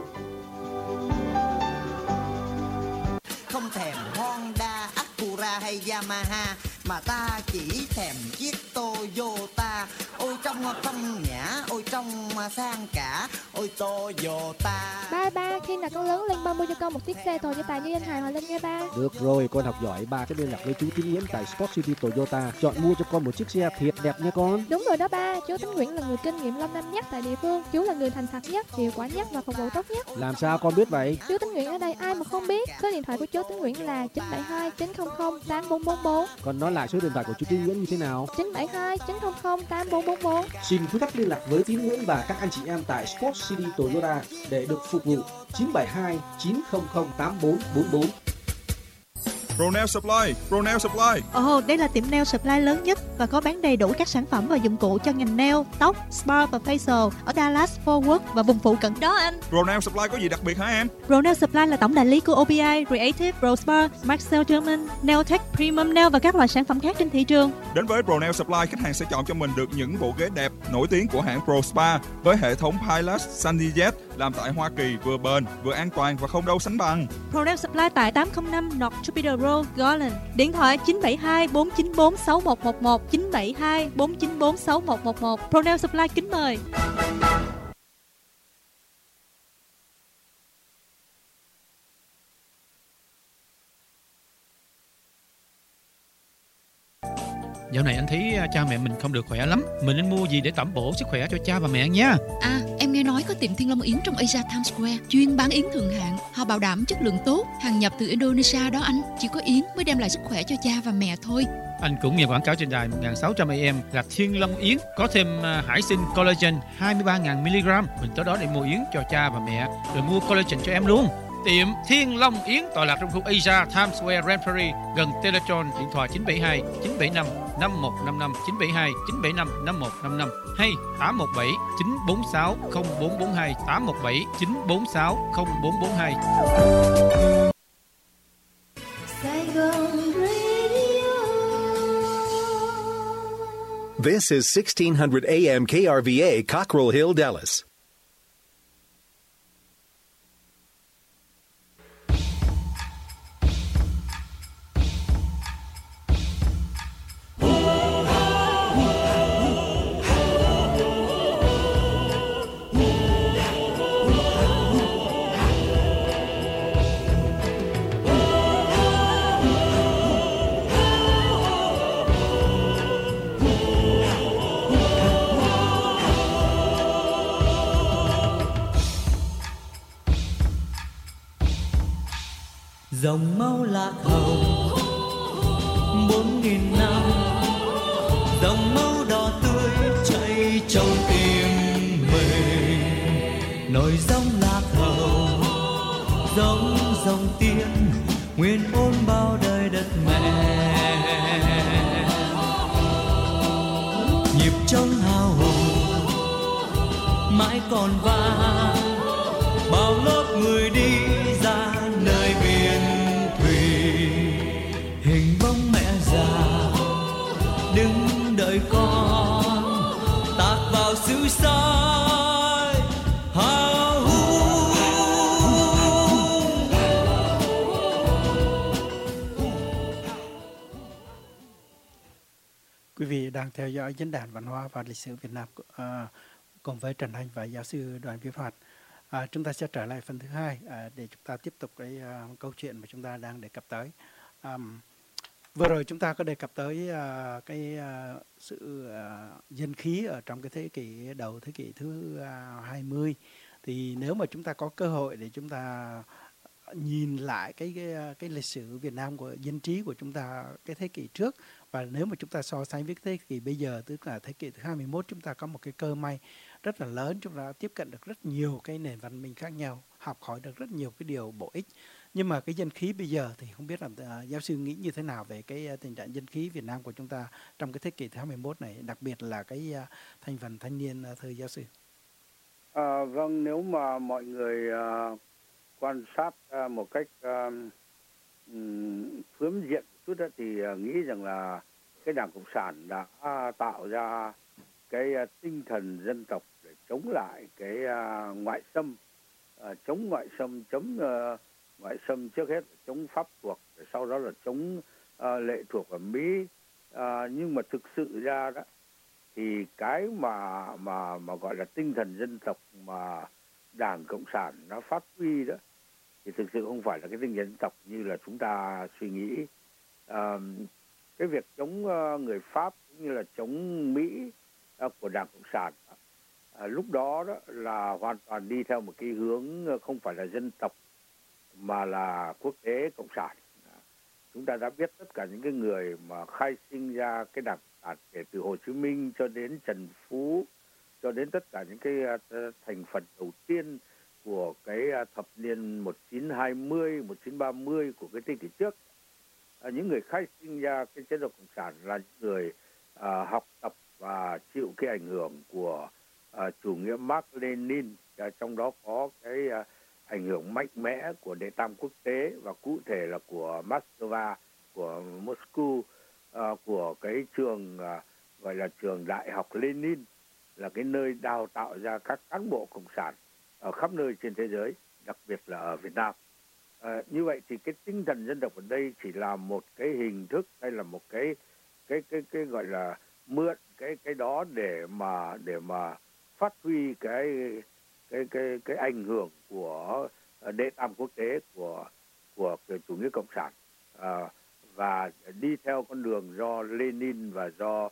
Không thèm Honda, Acura hay Yamaha, mà ta chỉ thèm chiếc Toyota. Ôi trong phong nhã, ôi trong sang cả, ôi Toyota. Ba, khi nào con lớn lên ba mua cho con một chiếc xe Toyota như anh Hải Hòa Linh nha ba. Được rồi, con học giỏi, ba sẽ liên lạc với chú Tín Nguyễn tại Sport City Toyota, chọn mua cho con một chiếc xe thiệt đẹp nha con. Đúng rồi đó ba, chú Tín Nguyễn là người kinh nghiệm lâu năm nhất tại địa phương, chú là người thành thật nhất, hiệu quả nhất và phục vụ tốt nhất. Làm sao con biết vậy? Chú Tín Nguyễn ở đây ai mà không biết. Số điện thoại của chú Tín Nguyễn là 972 900 8444. Còn nói lại số điện thoại của chú Tín Nguyễn như thế nào? 972 900 8444. Xin quý khách liên lạc với Tín Nguyễn và các anh chị em tại Sport City Toyota để được phục vụ. 972 900 8444. ProNail Supply, ProNail Supply. Ồ, đây là tiệm nail supply lớn nhất và có bán đầy đủ các sản phẩm và dụng cụ cho ngành nail, tóc, spa và facial ở Dallas, Fort Worth và vùng phụ cận đó anh. ProNail Supply có gì đặc biệt hả em? ProNail Supply là tổng đại lý của OBI, Creative, ProSpa, Marcel German, Nailtech, Premium Nail và các loại sản phẩm khác trên thị trường. Đến với ProNail Supply, khách hàng sẽ chọn cho mình được những bộ ghế đẹp nổi tiếng của hãng ProSpa với hệ thống Pilot SandiJet làm tại Hoa Kỳ, vừa bền, vừa an toàn và không đâu sánh bằng. ProNail Supply tại 805 North Jupiter Road, Garland. Điện thoại 972 494 6111 972 494 6111. ProNail Supply kính mời. Dạo này anh thấy cha mẹ mình không được khỏe lắm. Mình nên mua gì để tẩm bổ sức khỏe cho cha và mẹ nha? À, em nghe nói có tiệm Thiên Long Yến trong Asia Times Square chuyên bán yến thượng hạng. Họ bảo đảm chất lượng tốt, hàng nhập từ Indonesia đó anh. Chỉ có yến mới đem lại sức khỏe cho cha và mẹ thôi. Anh cũng nghe quảng cáo trên đài 1600 AM là Thiên Long Yến có thêm hải sinh collagen 23.000mg. Mình tới đó để mua yến cho cha và mẹ, rồi mua collagen cho em luôn. Tiệm Thiên Long Yến tọa lạc trong khu Asia Times Square, Grand Prairie, gần Teletron. Điện thoại 972 975 5155 972 975 5155 hay 817 946 0442 817 946 0442. This is 1600 AM KRVA, Cockrell Hill, Dallas. dòng máu lạc hồng 4.000 năm, dòng máu đỏ tươi chảy trong tim mình, nổi dòng lạc hồng giống dòng tiên nguyên ôn bao đời đất mẹ. Nhịp trống hào hùng mãi còn vang, bao lớp người đi ra nơi biển thủy, hình bóng mẹ già đứng đợi con tạt vào xứ soi hào hùng. Quý vị đang theo dõi Diễn đàn Văn hóa và Lịch sử Việt Nam cùng với Trần Anh và giáo sư Đoàn Viết Hoạt. Chúng ta sẽ trở lại phần thứ hai để chúng ta tiếp tục cái câu chuyện mà chúng ta đang đề cập tới. Vừa rồi chúng ta có đề cập tới sự dân khí ở trong cái thế kỷ đầu thế kỷ thứ 20. Thì nếu mà chúng ta có cơ hội để chúng ta nhìn lại cái lịch sử Việt Nam của dân trí của chúng ta cái thế kỷ trước, và nếu mà chúng ta so sánh với thế kỷ bây giờ, tức là thế kỷ thứ 21, chúng ta có một cái cơ may rất là lớn, chúng ta tiếp cận được rất nhiều cái nền văn minh khác nhau, học hỏi được rất nhiều cái điều bổ ích. Nhưng mà cái dân khí bây giờ thì không biết là giáo sư nghĩ như thế nào về cái tình trạng dân khí Việt Nam của chúng ta trong cái thế kỷ thứ 21 này, đặc biệt là cái thành phần thanh niên, thưa giáo sư? Vâng, nếu mà mọi người quan sát một cách phiến diện chút đó, thì nghĩ rằng là cái Đảng Cộng sản đã tạo ra cái tinh thần dân tộc để chống lại cái ngoại xâm, chống ngoại xâm, chống ngoại xâm trước hết là chống Pháp thuộc, sau đó là chống lệ thuộc ở Mỹ. Nhưng mà thực sự ra đó thì cái mà gọi là tinh thần dân tộc mà Đảng Cộng sản nó phát huy đó thì thực sự không phải là cái tinh thần dân tộc như là chúng ta suy nghĩ. Cái việc chống người Pháp cũng như là chống Mỹ của Đảng Cộng sản lúc đó đó là hoàn toàn đi theo một cái hướng không phải là dân tộc mà là quốc tế cộng sản. Chúng ta đã biết tất cả những cái người mà khai sinh ra cái Đảng Cộng sản, kể từ Hồ Chí Minh cho đến Trần Phú, cho đến tất cả những cái thành phần đầu tiên của cái thập niên 1920, 1930 của cái thế kỷ trước. Những người khai sinh ra cái chế độ cộng sản là những người học tập và chịu cái ảnh hưởng của chủ nghĩa Mác Lênin, trong đó có cái ảnh hưởng mạnh mẽ của đệ tam quốc tế và cụ thể là của Moscow, của Moscow, của cái trường gọi là trường Đại học Lenin, là cái nơi đào tạo ra các cán bộ cộng sản ở khắp nơi trên thế giới, đặc biệt là ở Việt Nam. Như vậy thì cái tinh thần dân tộc ở đây chỉ là một cái hình thức hay là một cái gọi là mượn cái đó để mà phát huy cái ảnh hưởng của đệ tam quốc tế của chủ nghĩa cộng sản, và đi theo con đường do Lenin và do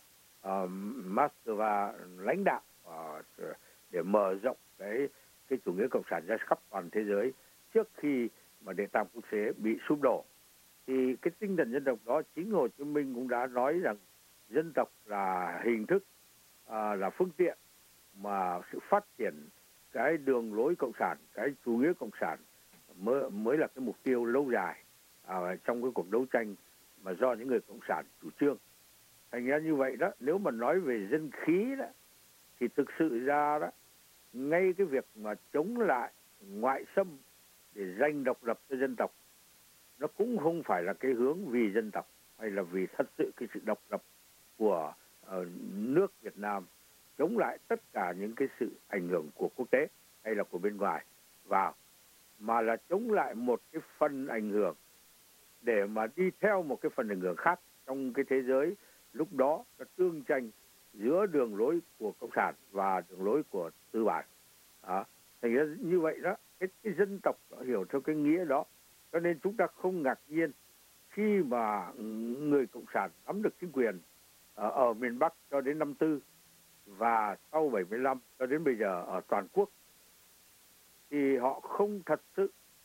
Moscow lãnh đạo để mở rộng cái chủ nghĩa cộng sản ra khắp toàn thế giới trước khi mà đệ tam quốc tế bị sụp đổ. Thì cái tinh thần dân tộc đó, chính Hồ Chí Minh cũng đã nói rằng dân tộc là hình thức, là phương tiện mà sự phát triển cái đường lối cộng sản, cái chủ nghĩa cộng sản mới là cái mục tiêu lâu dài trong cái cuộc đấu tranh mà do những người cộng sản chủ trương. Thành ra như vậy đó, nếu mà nói về dân khí đó thì thực sự ra đó, ngay cái việc mà chống lại ngoại xâm để giành độc lập cho dân tộc, nó cũng không phải là cái hướng vì dân tộc hay là vì thật sự cái sự độc lập của nước Việt Nam, chống lại tất cả những cái sự ảnh hưởng của quốc tế hay là của bên ngoài vào, mà là chống lại một cái phần ảnh hưởng để mà đi theo một cái phần ảnh hưởng khác trong cái thế giới lúc đó là tương tranh giữa đường lối của cộng sản và đường lối của tư bản. Thành ra như vậy đó, cái dân tộc hiểu theo cái nghĩa đó, cho nên chúng ta không ngạc nhiên khi mà người cộng sản nắm được chính quyền ở miền Bắc cho đến năm 4 và sau 75 cho đến bây giờ ở toàn quốc, thì họ không thật sự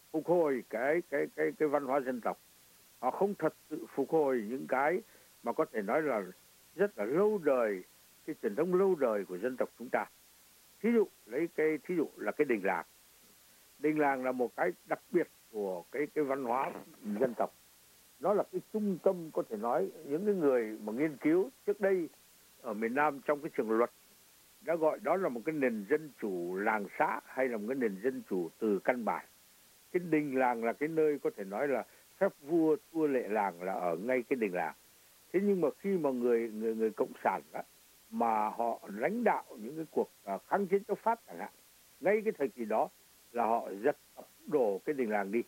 phục hồi cái văn hóa dân tộc. Họ không thật sự phục hồi những cái mà có thể nói là rất là lâu đời, cái truyền thống lâu đời của dân tộc chúng ta. Thí dụ là cái đình làng. Đình làng là một cái đặc biệt của cái văn hóa dân tộc. Nó là cái trung tâm, có thể nói những cái người mà nghiên cứu trước đây ở miền Nam trong cái trường luật đã gọi đó là một cái nền dân chủ làng xã, hay là một cái nền dân chủ từ căn bản. Cái đình làng là cái nơi có thể nói là phép vua thua lệ làng là ở ngay cái đình làng. Thế nhưng mà khi mà người cộng sản đó, mà họ lãnh đạo những cái cuộc kháng chiến chống Pháp chẳng hạn, ngay cái thời kỳ đó là họ giật đổ cái đình làng đi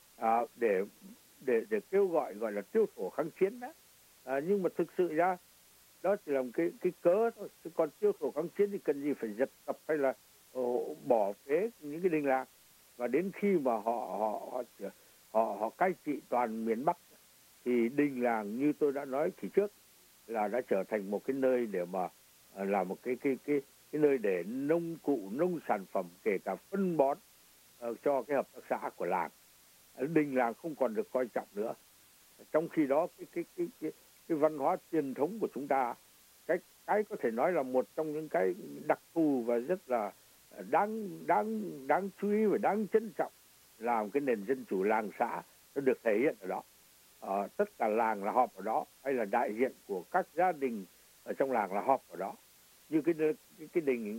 để kêu gọi là tiêu thổ kháng chiến đó. Nhưng mà thực sự ra đó chỉ là một cái cớ thôi, chứ còn tiêu thổ kháng chiến thì cần gì phải giật tập hay là bỏ phế những cái đình làng. Và đến khi mà họ cai trị toàn miền Bắc thì đình làng như tôi đã nói thì trước là đã trở thành một cái nơi để mà là một cái nơi để nông cụ, nông sản phẩm, kể cả phân bón cho cái hợp tác xã của làng. Đình làng không còn được coi trọng nữa. Trong khi đó cái văn hóa truyền thống của chúng ta, cái có thể nói là một trong những cái đặc thù và rất là đáng chú ý và đáng trân trọng là một cái nền dân chủ làng xã, nó được thể hiện ở đó. Tất cả làng là họp ở đó, hay là đại diện của các gia đình ở trong làng là họp ở đó. Như cái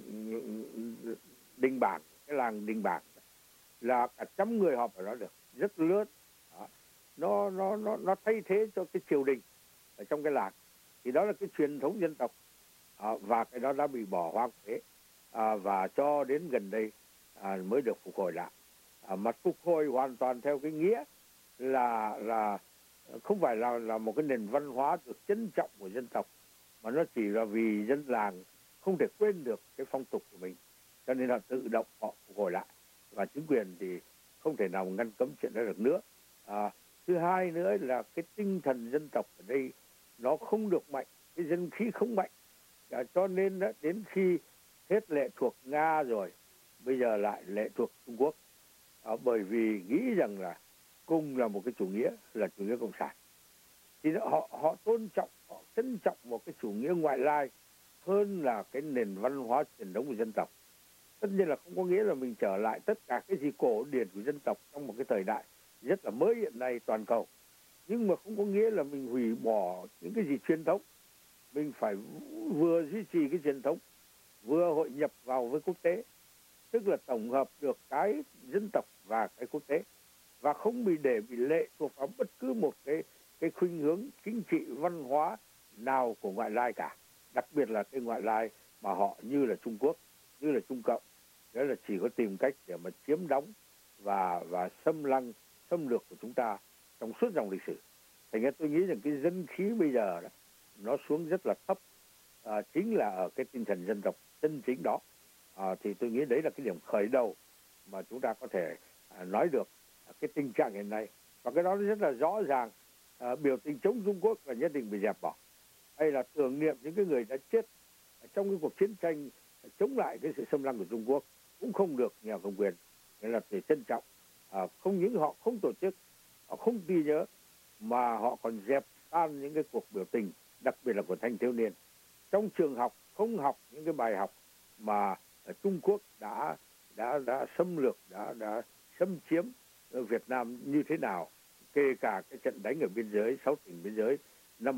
đình Bảng, cái làng Đình Bảng là cả 100 người họp ở đó được, rất lớn. Nó thay thế cho cái triều đình ở trong cái làng. Thì đó là cái truyền thống dân tộc, và cái đó đã bị bỏ hoang phế, và cho đến gần đây mới được phục hồi lại. Mà phục hồi hoàn toàn theo cái nghĩa là không phải là một cái nền văn hóa được trân trọng của dân tộc, mà nó chỉ là vì dân làng không thể quên được cái phong tục của mình, cho nên là tự động họ phục hồi lại, và chính quyền thì không thể nào ngăn cấm chuyện đó được nữa. Thứ hai nữa là cái tinh thần dân tộc ở đây nó không được mạnh, cái dân khí không mạnh, cho nên đó, đến khi hết lệ thuộc Nga rồi, bây giờ lại lệ thuộc Trung Quốc, bởi vì nghĩ rằng là cùng là một cái chủ nghĩa là chủ nghĩa cộng sản, thì họ tôn trọng, họ trân trọng một cái chủ nghĩa ngoại lai hơn là cái nền văn hóa truyền thống của dân tộc. Tất nhiên là không có nghĩa là mình trở lại tất cả cái gì cổ điển của dân tộc trong một cái thời đại rất là mới hiện nay toàn cầu, nhưng mà không có nghĩa là mình hủy bỏ những cái gì truyền thống. Mình phải vừa duy trì cái truyền thống, vừa hội nhập vào với quốc tế, tức là tổng hợp được cái dân tộc và cái quốc tế, và không bị lệ thuộc vào bất cứ một cái khuynh hướng chính trị văn hóa nào của ngoại lai cả, đặc biệt là cái ngoại lai mà họ như là Trung Quốc, như là Trung Cộng, đó là chỉ có tìm cách để mà chiếm đóng và xâm lược của chúng ta trong suốt dòng lịch sử. Thành ra tôi nghĩ rằng cái dân khí bây giờ đó, nó xuống rất là thấp, chính là ở cái tinh thần dân tộc chân chính đó. Thì tôi nghĩ đấy là cái điểm khởi đầu mà chúng ta có thể nói được cái tình trạng hiện nay, và cái đó rất là rõ ràng. Biểu tình chống Trung Quốc là nhất định bị dẹp bỏ, hay là tưởng niệm những cái người đã chết trong cái cuộc chiến tranh chống lại cái sự xâm lăng của Trung Quốc cũng không được nhà cầm quyền, nghĩa là để trân trọng. Không những họ không tổ chức, họ không ghi nhớ, mà họ còn dẹp tan những cái cuộc biểu tình, đặc biệt là của thanh thiếu niên. Trong trường học không học những cái bài học mà Trung Quốc đã xâm lược, đã xâm chiếm Việt Nam như thế nào, kể cả cái trận đánh ở biên giới, 6 tỉnh biên giới năm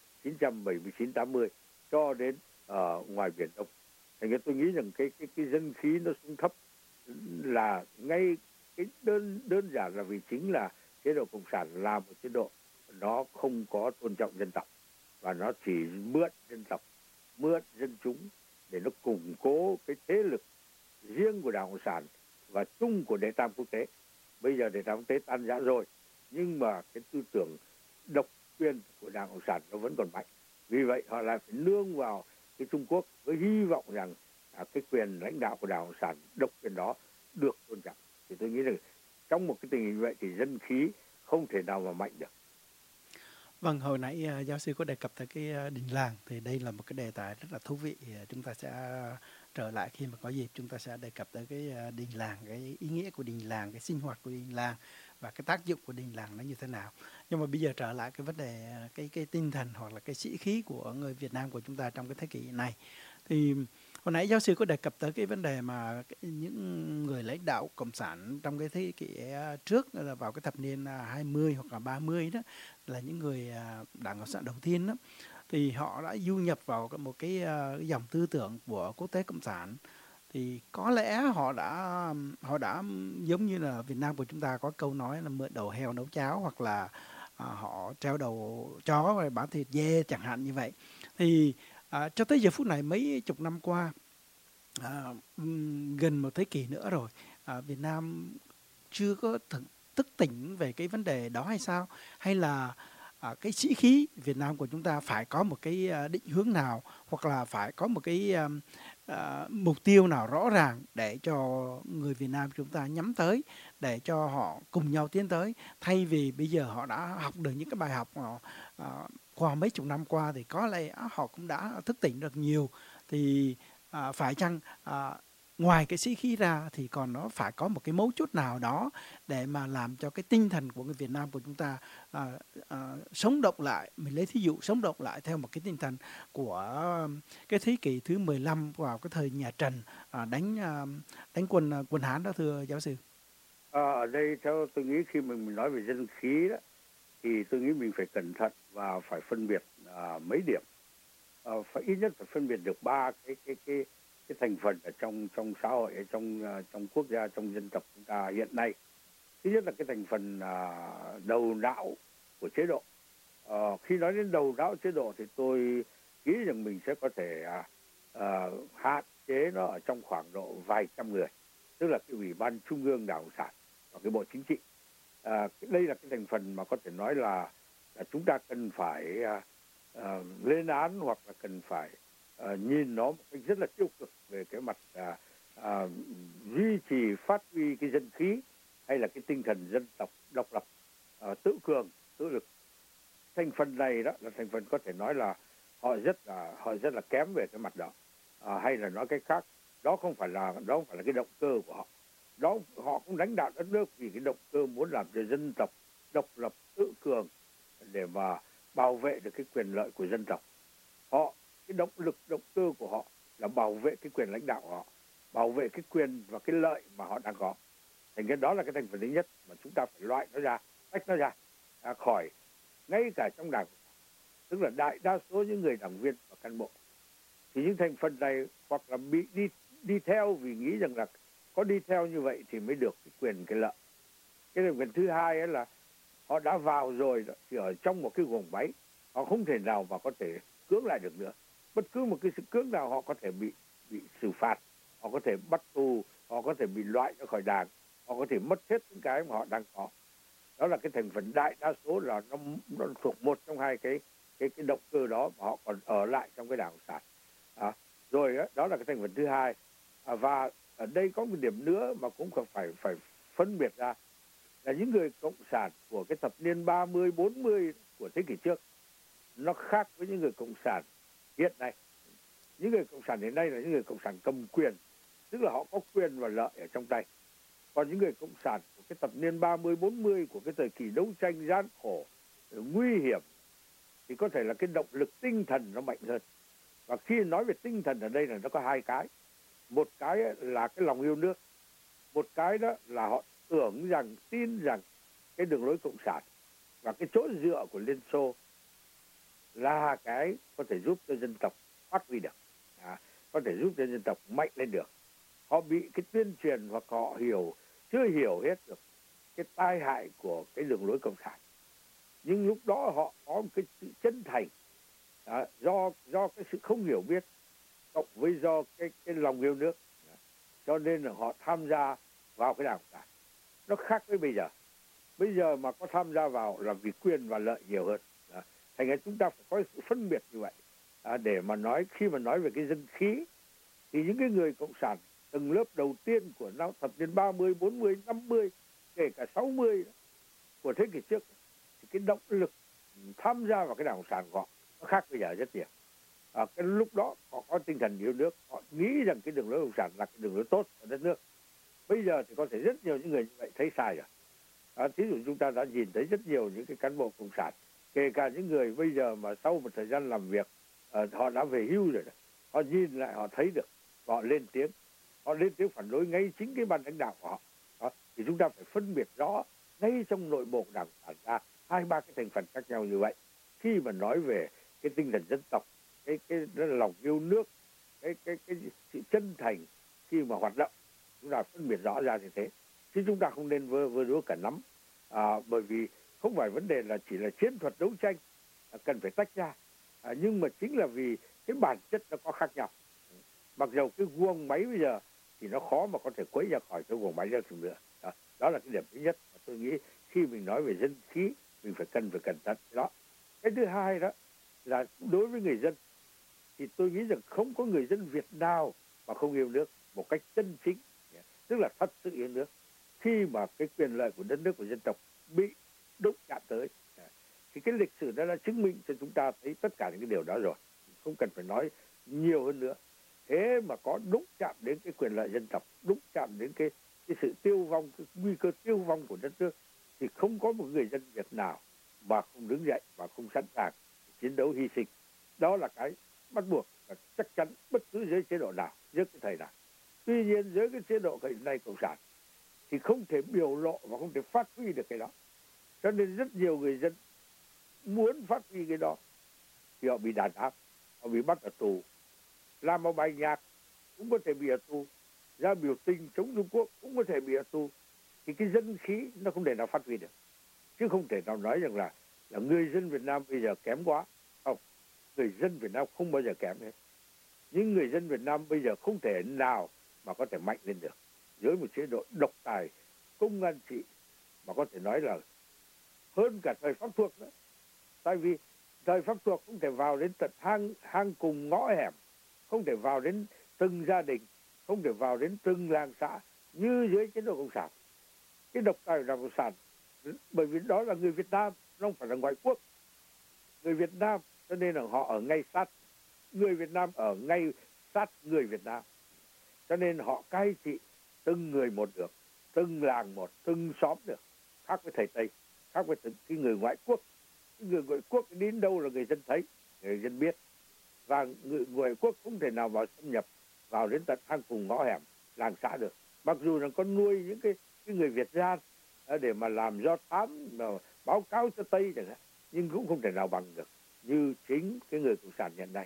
1979-80 cho đến ngoài Biển Đông. Thành ra tôi nghĩ rằng cái dân khí nó xuống thấp là ngay cái đơn giản là vì chính là chế độ cộng sản là một chế độ nó không có tôn trọng dân tộc, và nó chỉ mượn dân tộc, mượn dân chúng để nó củng cố cái thế lực riêng của Đảng Cộng sản và chung của đệ tam quốc tế. Bây giờ đệ tam quốc tế tan rã rồi, nhưng mà cái tư tưởng độc quyền của Đảng Cộng sản nó vẫn còn mạnh. Vì vậy họ lại phải nương vào cái Trung Quốc với hy vọng rằng cái quyền lãnh đạo của Đảng Cộng sản độc quyền đó được tôn trọng. Thì tôi nghĩ rằng trong một cái tình hình vậy thì dân khí không thể nào mà mạnh được. Vâng, hồi nãy giáo sư có đề cập tới cái đình làng, thì đây là một cái đề tài rất là thú vị. Chúng ta sẽ trở lại khi mà có dịp chúng ta sẽ đề cập tới cái đình làng, cái ý nghĩa của đình làng, cái sinh hoạt của đình làng và cái tác dụng của đình làng nó như thế nào. Nhưng mà bây giờ trở lại cái vấn đề cái tinh thần hoặc là cái sĩ khí của người Việt Nam của chúng ta trong cái thế kỷ này. Thì hồi nãy giáo sư có đề cập tới cái vấn đề mà những người lãnh đạo cộng sản trong cái thế kỷ trước là vào cái thập niên 20 hoặc là 30 đó, là những người Đảng Cộng sản đầu tiên đó, thì họ đã du nhập vào một cái dòng tư tưởng của quốc tế cộng sản. Thì có lẽ họ đã giống như là Việt Nam của chúng ta có câu nói là mượn đầu heo nấu cháo, hoặc là họ treo đầu chó và bán thịt dê chẳng hạn như vậy. Thì cho tới giờ phút này, mấy chục năm qua, gần một thế kỷ nữa rồi, Việt Nam chưa có thức tỉnh về cái vấn đề đó hay sao? Hay là cái sĩ khí Việt Nam của chúng ta phải có một cái định hướng nào, hoặc là phải có một cái mục tiêu nào rõ ràng để cho người Việt Nam chúng ta nhắm tới, để cho họ cùng nhau tiến tới, thay vì bây giờ họ đã học được những cái bài học qua mấy chục năm qua, thì có lẽ họ cũng đã thức tỉnh được nhiều. Thì phải chăng ngoài cái sĩ khí ra thì còn nó phải có một cái mấu chốt nào đó để mà làm cho cái tinh thần của người Việt Nam của chúng ta sống động lại. Mình lấy thí dụ sống động lại theo một cái tinh thần của cái thế kỷ thứ 15 vào cái thời nhà Trần đánh quân Hán đó, thưa giáo sư. Ở đây theo tôi nghĩ khi mình nói về dân khí đó, thì tôi nghĩ mình phải cẩn thận và phải phân biệt mấy điểm. Phải ít nhất phải phân biệt được ba cái thành phần ở trong xã hội, ở trong quốc gia, trong dân tộc chúng ta hiện nay. Thứ nhất là cái thành phần đầu não của chế độ. Khi nói đến đầu não chế độ thì tôi nghĩ rằng mình sẽ có thể hạn chế nó ở trong khoảng độ vài trăm người, tức là cái Ủy ban Trung ương Đảng Cộng sản và cái Bộ Chính trị. Đây là cái thành phần mà có thể nói là chúng ta cần phải lên án, hoặc là cần phải nhìn nó một cách rất là tiêu cực về cái mặt duy trì phát huy cái dân khí, hay là cái tinh thần dân tộc độc lập, tự cường, tự lực. Thành phần này đó là thành phần có thể nói là họ rất là kém về cái mặt đó, hay là nói cái khác, đó không phải là cái động cơ của họ. Đó, họ cũng lãnh đạo đất nước vì cái động cơ muốn làm cho dân tộc độc lập, tự cường, để mà bảo vệ được cái quyền lợi của dân tộc. Cái động cơ của họ là bảo vệ cái quyền lãnh đạo của họ, bảo vệ cái quyền và cái lợi mà họ đang có. Thành cái đó là cái thành phần thứ nhất mà chúng ta phải loại nó ra, tách nó ra khỏi ngay cả trong đảng, tức là đại đa số những người đảng viên và cán bộ. Thì những thành phần này hoặc là bị đi theo vì nghĩ rằng là có đi theo như vậy thì mới được cái quyền, cái lợi. Cái thành phần thứ hai ấy là họ đã vào rồi đó, thì ở trong một cái guồng máy, họ không thể nào mà có thể cưỡng lại được nữa. Bất cứ một cái sự cưỡng nào họ có thể bị xử phạt, họ có thể bắt tù, họ có thể bị loại ra khỏi đảng, họ có thể mất hết những cái mà họ đang có. Đó là cái thành phần đại đa số là nó thuộc một trong hai cái động cơ đó mà họ còn ở lại trong cái đảng Cộng sản. Rồi đó là cái thành phần thứ hai. Và ở đây có một điểm nữa mà cũng phải phân biệt ra, là những người cộng sản của cái thập niên 30, 40 của thế kỷ trước nó khác với những người cộng sản hiện nay. Những người cộng sản hiện nay là những người cộng sản cầm quyền, tức là họ có quyền và lợi ở trong tay. Còn những người cộng sản của cái thập niên 30, 40 của cái thời kỳ đấu tranh gian khổ, nguy hiểm, thì có thể là cái động lực tinh thần nó mạnh hơn. Và khi nói về tinh thần ở đây là nó có hai cái. Một cái là cái lòng yêu nước, một cái đó là họ tưởng rằng, tin rằng cái đường lối cộng sản và cái chỗ dựa của Liên Xô là cái có thể giúp cho dân tộc phát huy được, có thể giúp cho dân tộc mạnh lên được. Họ bị cái tuyên truyền hoặc họ chưa hiểu hết được cái tai hại của cái đường lối cộng sản. Nhưng lúc đó họ có một cái sự chân thành, do cái sự không hiểu biết cộng với do cái lòng yêu nước, cho nên là họ tham gia vào cái đảng Cộng sản. Nó khác với bây giờ. Bây giờ mà có tham gia vào là vì quyền và lợi nhiều hơn. Thành ra chúng ta phải có sự phân biệt như vậy, để mà nói, khi mà nói về cái dân khí thì những cái người cộng sản tầng lớp đầu tiên của năm thập niên 30, 40, 50, kể cả 60 của thế kỷ trước, thì cái động lực tham gia vào cái đảng Cộng sản của họ nó khác bây giờ rất nhiều. cái lúc đó họ có tinh thần yêu nước, họ nghĩ rằng cái đường lối cộng sản là cái đường lối tốt của đất nước. Bây giờ thì có thể rất nhiều những người như vậy thấy sai rồi. Thí dụ chúng ta đã nhìn thấy rất nhiều những cái cán bộ cộng sản, kể cả những người bây giờ mà sau một thời gian làm việc họ đã về hưu rồi đó. Họ nhìn lại họ thấy được, họ lên tiếng phản đối ngay chính cái ban lãnh đạo của họ. Đó. Thì chúng ta phải phân biệt rõ ngay trong nội bộ đảng phản ra 2-3 cái thành phần khác nhau như vậy. Khi mà nói về cái tinh thần dân tộc, cái lòng yêu nước, cái sự chân thành khi mà hoạt động, chúng ta phân biệt rõ ra như thế. Chứ chúng ta không nên vơ đũa cả nắm, bởi vì không phải vấn đề là chỉ là chiến thuật đấu tranh, cần phải tách ra, nhưng mà chính là vì cái bản chất nó có khác nhau. Mặc dầu cái guồng máy bây giờ thì nó khó mà có thể quấy ra khỏi cái guồng máy ra được nữa. Đó là cái điểm thứ nhất mà tôi nghĩ khi mình nói về dân khí mình phải cẩn thận đó. Cái thứ hai đó là đối với người dân thì tôi nghĩ rằng không có người dân Việt nào mà không yêu nước một cách chân chính, tức là thật sự yêu nước. Khi mà cái quyền lợi của đất nước của dân tộc bị đụng chạm tới thì cái lịch sử đó đã chứng minh cho chúng ta thấy tất cả những cái điều đó rồi, không cần phải nói nhiều hơn nữa. Thế mà có đụng chạm đến cái quyền lợi dân tộc, đụng chạm đến cái sự tiêu vong, cái nguy cơ tiêu vong của đất nước thì không có một người dân Việt nào mà không đứng dậy và không sẵn sàng chiến đấu hy sinh. Đó là cái bắt buộc và chắc chắn bất cứ dưới chế độ nào, dưới cái thời nào. Tuy nhiên dưới cái chế độ hiện nay cộng sản thì không thể biểu lộ và không thể phát huy được cái đó. Cho nên rất nhiều người dân muốn phát huy cái đó thì họ bị đàn áp, họ bị bắt ở tù, làm một bài nhạc cũng có thể bị ở tù, ra biểu tình chống Trung Quốc cũng có thể bị ở tù. Thì cái dân khí nó không thể nào phát huy được, chứ không thể nào nói rằng là người dân Việt Nam bây giờ kém quá. Không, người dân Việt Nam không bao giờ kém hết. Nhưng người dân Việt Nam bây giờ không thể nào mà có thể mạnh lên được dưới một chế độ độc tài công an trị, mà có thể nói là hơn cả thời Pháp thuộc nữa. Tại vì thời Pháp thuộc không thể vào đến tận hang cùng ngõ hẻm, không thể vào đến từng gia đình, không thể vào đến từng làng xã như dưới chế độ cộng sản. Cái độc tài của cộng sản, bởi vì đó là người Việt Nam, không phải là ngoại quốc. Người Việt Nam, cho nên là họ ở ngay sát người Việt Nam, ở ngay sát người Việt Nam. Cho nên họ cai trị từng người một được, từng làng một, từng xóm được. Khác với thầy Tây, khác với cái người ngoại quốc. Cái người ngoại quốc đến đâu là người dân thấy, người dân biết. Và người ngoại quốc không thể nào vào xâm nhập vào đến tận hang cùng ngõ hẻm, làng xã được. Mặc dù là có nuôi những cái người Việt gian để mà làm do thám, mà báo cáo cho Tây chẳng hạn, nhưng cũng không thể nào bằng được như chính cái người cộng sản hiện nay.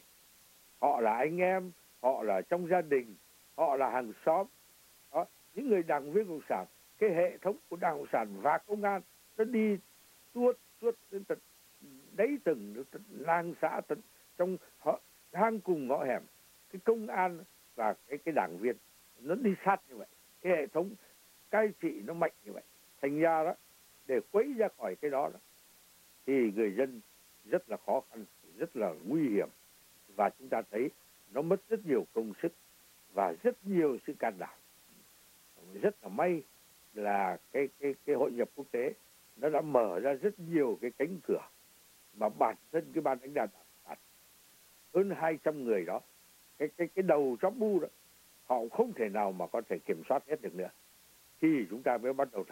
Họ là anh em, họ là trong gia đình, họ là hàng xóm. Đó, những người đảng viên cộng sản, cái hệ thống của đảng cộng sản và công an nó đi suốt đến tận đáy từng làng xã, tận trong hang cùng ngõ hẻm. Cái công an và cái đảng viên nó đi sát như vậy, cái hệ thống cai trị nó mạnh như vậy. Thành ra đó, để quấy ra khỏi cái đó thì người dân rất là khó khăn, rất là nguy hiểm. Và chúng ta thấy nó mất rất nhiều công sức và rất nhiều sự can đảm. Rất là may là cái hội nhập quốc tế nó đã mở ra rất nhiều cái cánh cửa mà bản thân cái ban lãnh đạo hơn 200 người đó, cái đầu chóp bu đó, họ không thể nào mà có thể kiểm soát hết được nữa. Thì chúng ta mới bắt đầu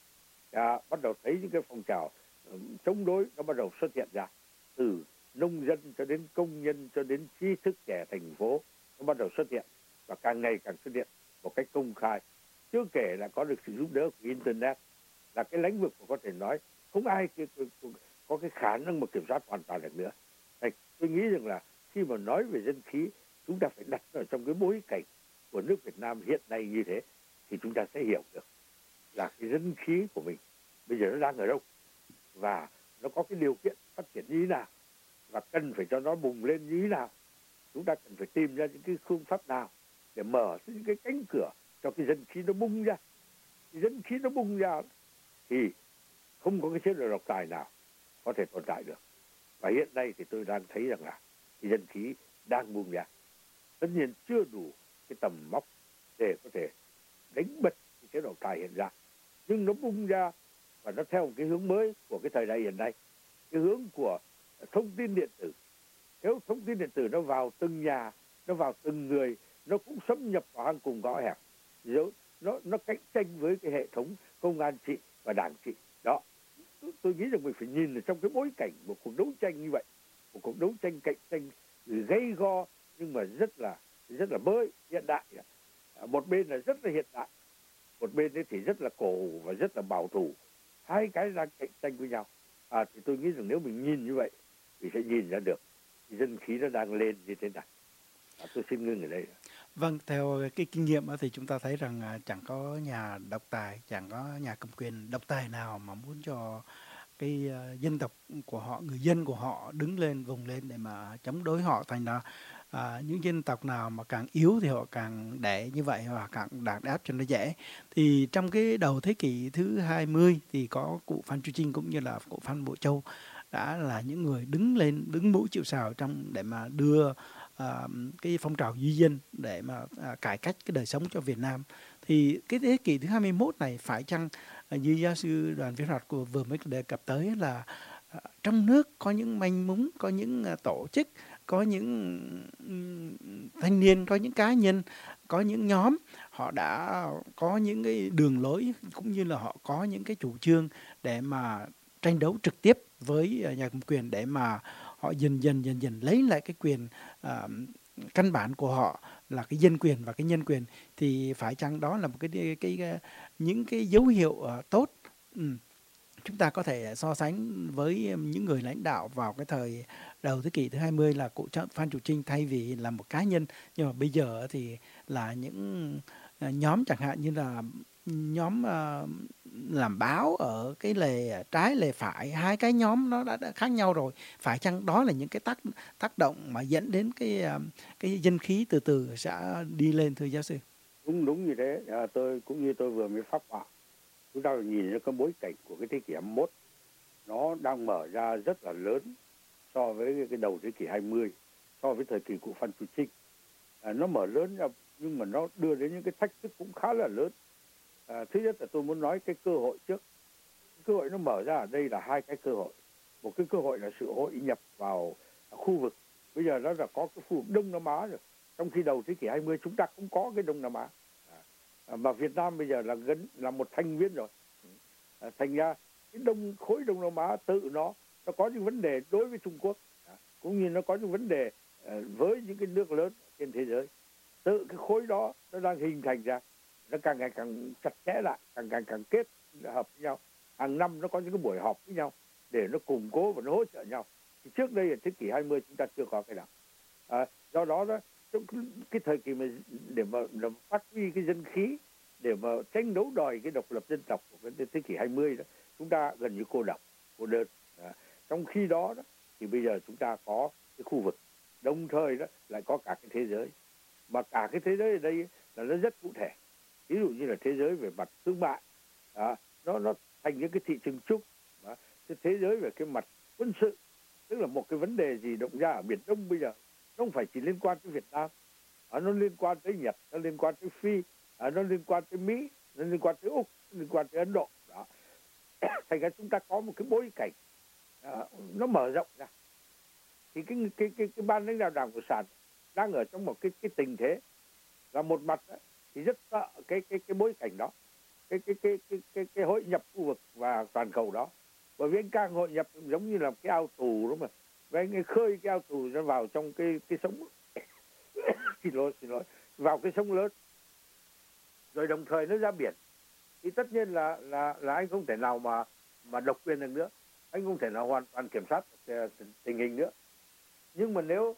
thấy những cái phong trào chống đối nó bắt đầu xuất hiện ra, từ nông dân cho đến công nhân cho đến trí thức trẻ thành phố, nó bắt đầu xuất hiện và càng ngày càng xuất hiện một cách công khai. Chưa kể là có được sự giúp đỡ của internet, là cái lĩnh vực mà có thể nói không ai có cái khả năng mà kiểm soát hoàn toàn được nữa. Tôi nghĩ rằng là khi mà nói về dân khí, chúng ta phải đặt ở trong cái bối cảnh của nước Việt Nam hiện nay như thế, thì chúng ta sẽ hiểu được là cái dân khí của mình bây giờ nó đang ở đâu và nó có cái điều kiện phát triển như thế nào và cần phải cho nó bùng lên như thế nào. Chúng ta cần phải tìm ra những cái phương pháp nào để mở những cái cánh cửa cho cái dân khí nó bung ra. Cái dân khí nó bung ra thì không có cái chế độ độc tài nào có thể tồn tại được. Và hiện nay thì tôi đang thấy rằng là cái dân khí đang bung ra. Tất nhiên chưa đủ cái tầm móc để có thể đánh bật cái chế độ độc tài hiện ra, nhưng nó bung ra và nó theo một cái hướng mới của cái thời đại hiện nay, cái hướng của thông tin điện tử, Nếu thông tin điện tử nó vào từng nhà, nó vào từng người, nó cũng xâm nhập vào hang cùng ngõ hẹp, nó cạnh tranh với cái hệ thống công an trị và đảng trị đó. Tôi nghĩ rằng mình phải nhìn ở trong cái bối cảnh một cuộc đấu tranh như vậy, một cuộc đấu tranh cạnh tranh gay go nhưng mà rất là mới hiện đại. Một bên là rất là hiện đại, một bên thì rất là cổ và rất là bảo thủ, hai cái đang cạnh tranh với nhau. Thì tôi nghĩ rằng nếu mình nhìn như vậy thì sẽ nhìn ra được dân khí nó đang lên như thế nào. Tôi xin ngưng ở đây. Vâng, theo cái kinh nghiệm thì chúng ta thấy rằng chẳng có nhà độc tài, chẳng có nhà cầm quyền độc tài nào mà muốn cho cái dân tộc của họ, người dân của họ đứng lên, vùng lên để mà chống đối họ. Thành ra những dân tộc nào mà càng yếu thì họ càng đẻ như vậy và càng đàn áp cho nó dễ. Thì trong cái đầu thế kỷ thứ 20 thì có cụ Phan Chu Trinh cũng như là cụ Phan Bội Châu đã là những người đứng lên, đứng mũi chịu sào để mà đưa cái phong trào duy dân để mà cải cách cái đời sống cho Việt Nam. Thì cái thế kỷ thứ 21 này phải chăng như giáo sư Đoàn Viết Hoạt vừa mới đề cập tới là trong nước có những manh mún, có những tổ chức, có những thanh niên, có những cá nhân, có những nhóm, họ đã có những cái đường lối cũng như là họ có những cái chủ trương để mà tranh đấu trực tiếp với nhà cầm quyền để mà họ dần dần lấy lại cái quyền căn bản của họ là cái dân quyền và cái nhân quyền. Thì phải chăng đó là một những cái dấu hiệu tốt chúng ta có thể so sánh với những người lãnh đạo vào cái thời đầu thế kỷ thứ 20 là cụ Phan Chu Trinh, thay vì là một cá nhân nhưng mà bây giờ thì là những nhóm, chẳng hạn như là nhóm làm báo ở cái lề trái lề phải, hai cái nhóm nó đã khác nhau rồi. Phải chăng đó là những cái tác động mà dẫn đến cái dân khí từ từ sẽ đi lên, thưa giáo sư? Đúng như thế. Tôi cũng như tôi vừa mới phát họa, chúng ta nhìn thấy cái bối cảnh của cái thế kỷ 21 nó đang mở ra rất là lớn so với cái đầu thế kỷ 20, so với thời kỳ cụ Phan Chu Trinh. Nó mở lớn ra nhưng mà nó đưa đến những cái thách thức cũng khá là lớn. Thứ nhất là tôi muốn nói cái cơ hội trước. Cơ hội nó mở ra ở đây là hai cái cơ hội. Một cái cơ hội là sự hội nhập vào khu vực. Bây giờ nó là có cái khu vực Đông Nam Á rồi. Trong khi đầu thế kỷ 20 chúng ta cũng có cái Đông Nam Á. Mà Việt Nam bây giờ là một thành viên rồi. Thành ra cái khối Đông Nam Á tự nó có những vấn đề đối với Trung Quốc, cũng như nó có những vấn đề với những cái nước lớn trên thế giới. Tự cái khối đó nó đang hình thành ra, nó càng ngày càng chặt chẽ lại, càng ngày càng kết hợp với nhau. Hàng năm nó có những cái buổi họp với nhau để nó củng cố và nó hỗ trợ nhau. Thì trước đây ở thế kỷ 20 chúng ta chưa có cái nào. Do đó trong cái thời kỳ mà để mà phát huy cái dân khí, để mà tranh đấu đòi cái độc lập dân tộc của cái thế kỷ 20 đó, chúng ta gần như cô độc, cô đơn. Trong khi đó thì bây giờ chúng ta có cái khu vực, đồng thời đó lại có cả cái thế giới. Mà cả cái thế giới ở đây là nó rất cụ thể. Ví dụ như là thế giới về mặt thương mại, nó thành những cái thị trường chung. Thế giới về cái mặt quân sự, tức là một cái vấn đề gì động ra ở Biển Đông bây giờ, nó không phải chỉ liên quan tới Việt Nam, nó liên quan tới Nhật, nó liên quan tới Phi, nó liên quan tới Mỹ, nó liên quan tới Úc, nó liên quan tới Ấn Độ. Đó. Thành ra chúng ta có một cái bối cảnh nó mở rộng ra. Thì cái ban lãnh đạo Đảng Cộng sản đang ở trong một cái tình thế là một mặt thì rất sợ cái bối cảnh đó, cái hội nhập khu vực và toàn cầu đó. Bởi vì anh càng hội nhập giống như là cái ao tù đó mà, với anh ấy khơi cái ao tù nó vào trong cái sông xin lỗi vào cái sông lớn, rồi đồng thời nó ra biển, thì tất nhiên là anh không thể nào mà độc quyền được nữa, anh không thể nào hoàn toàn kiểm soát tình hình nữa. Nhưng mà nếu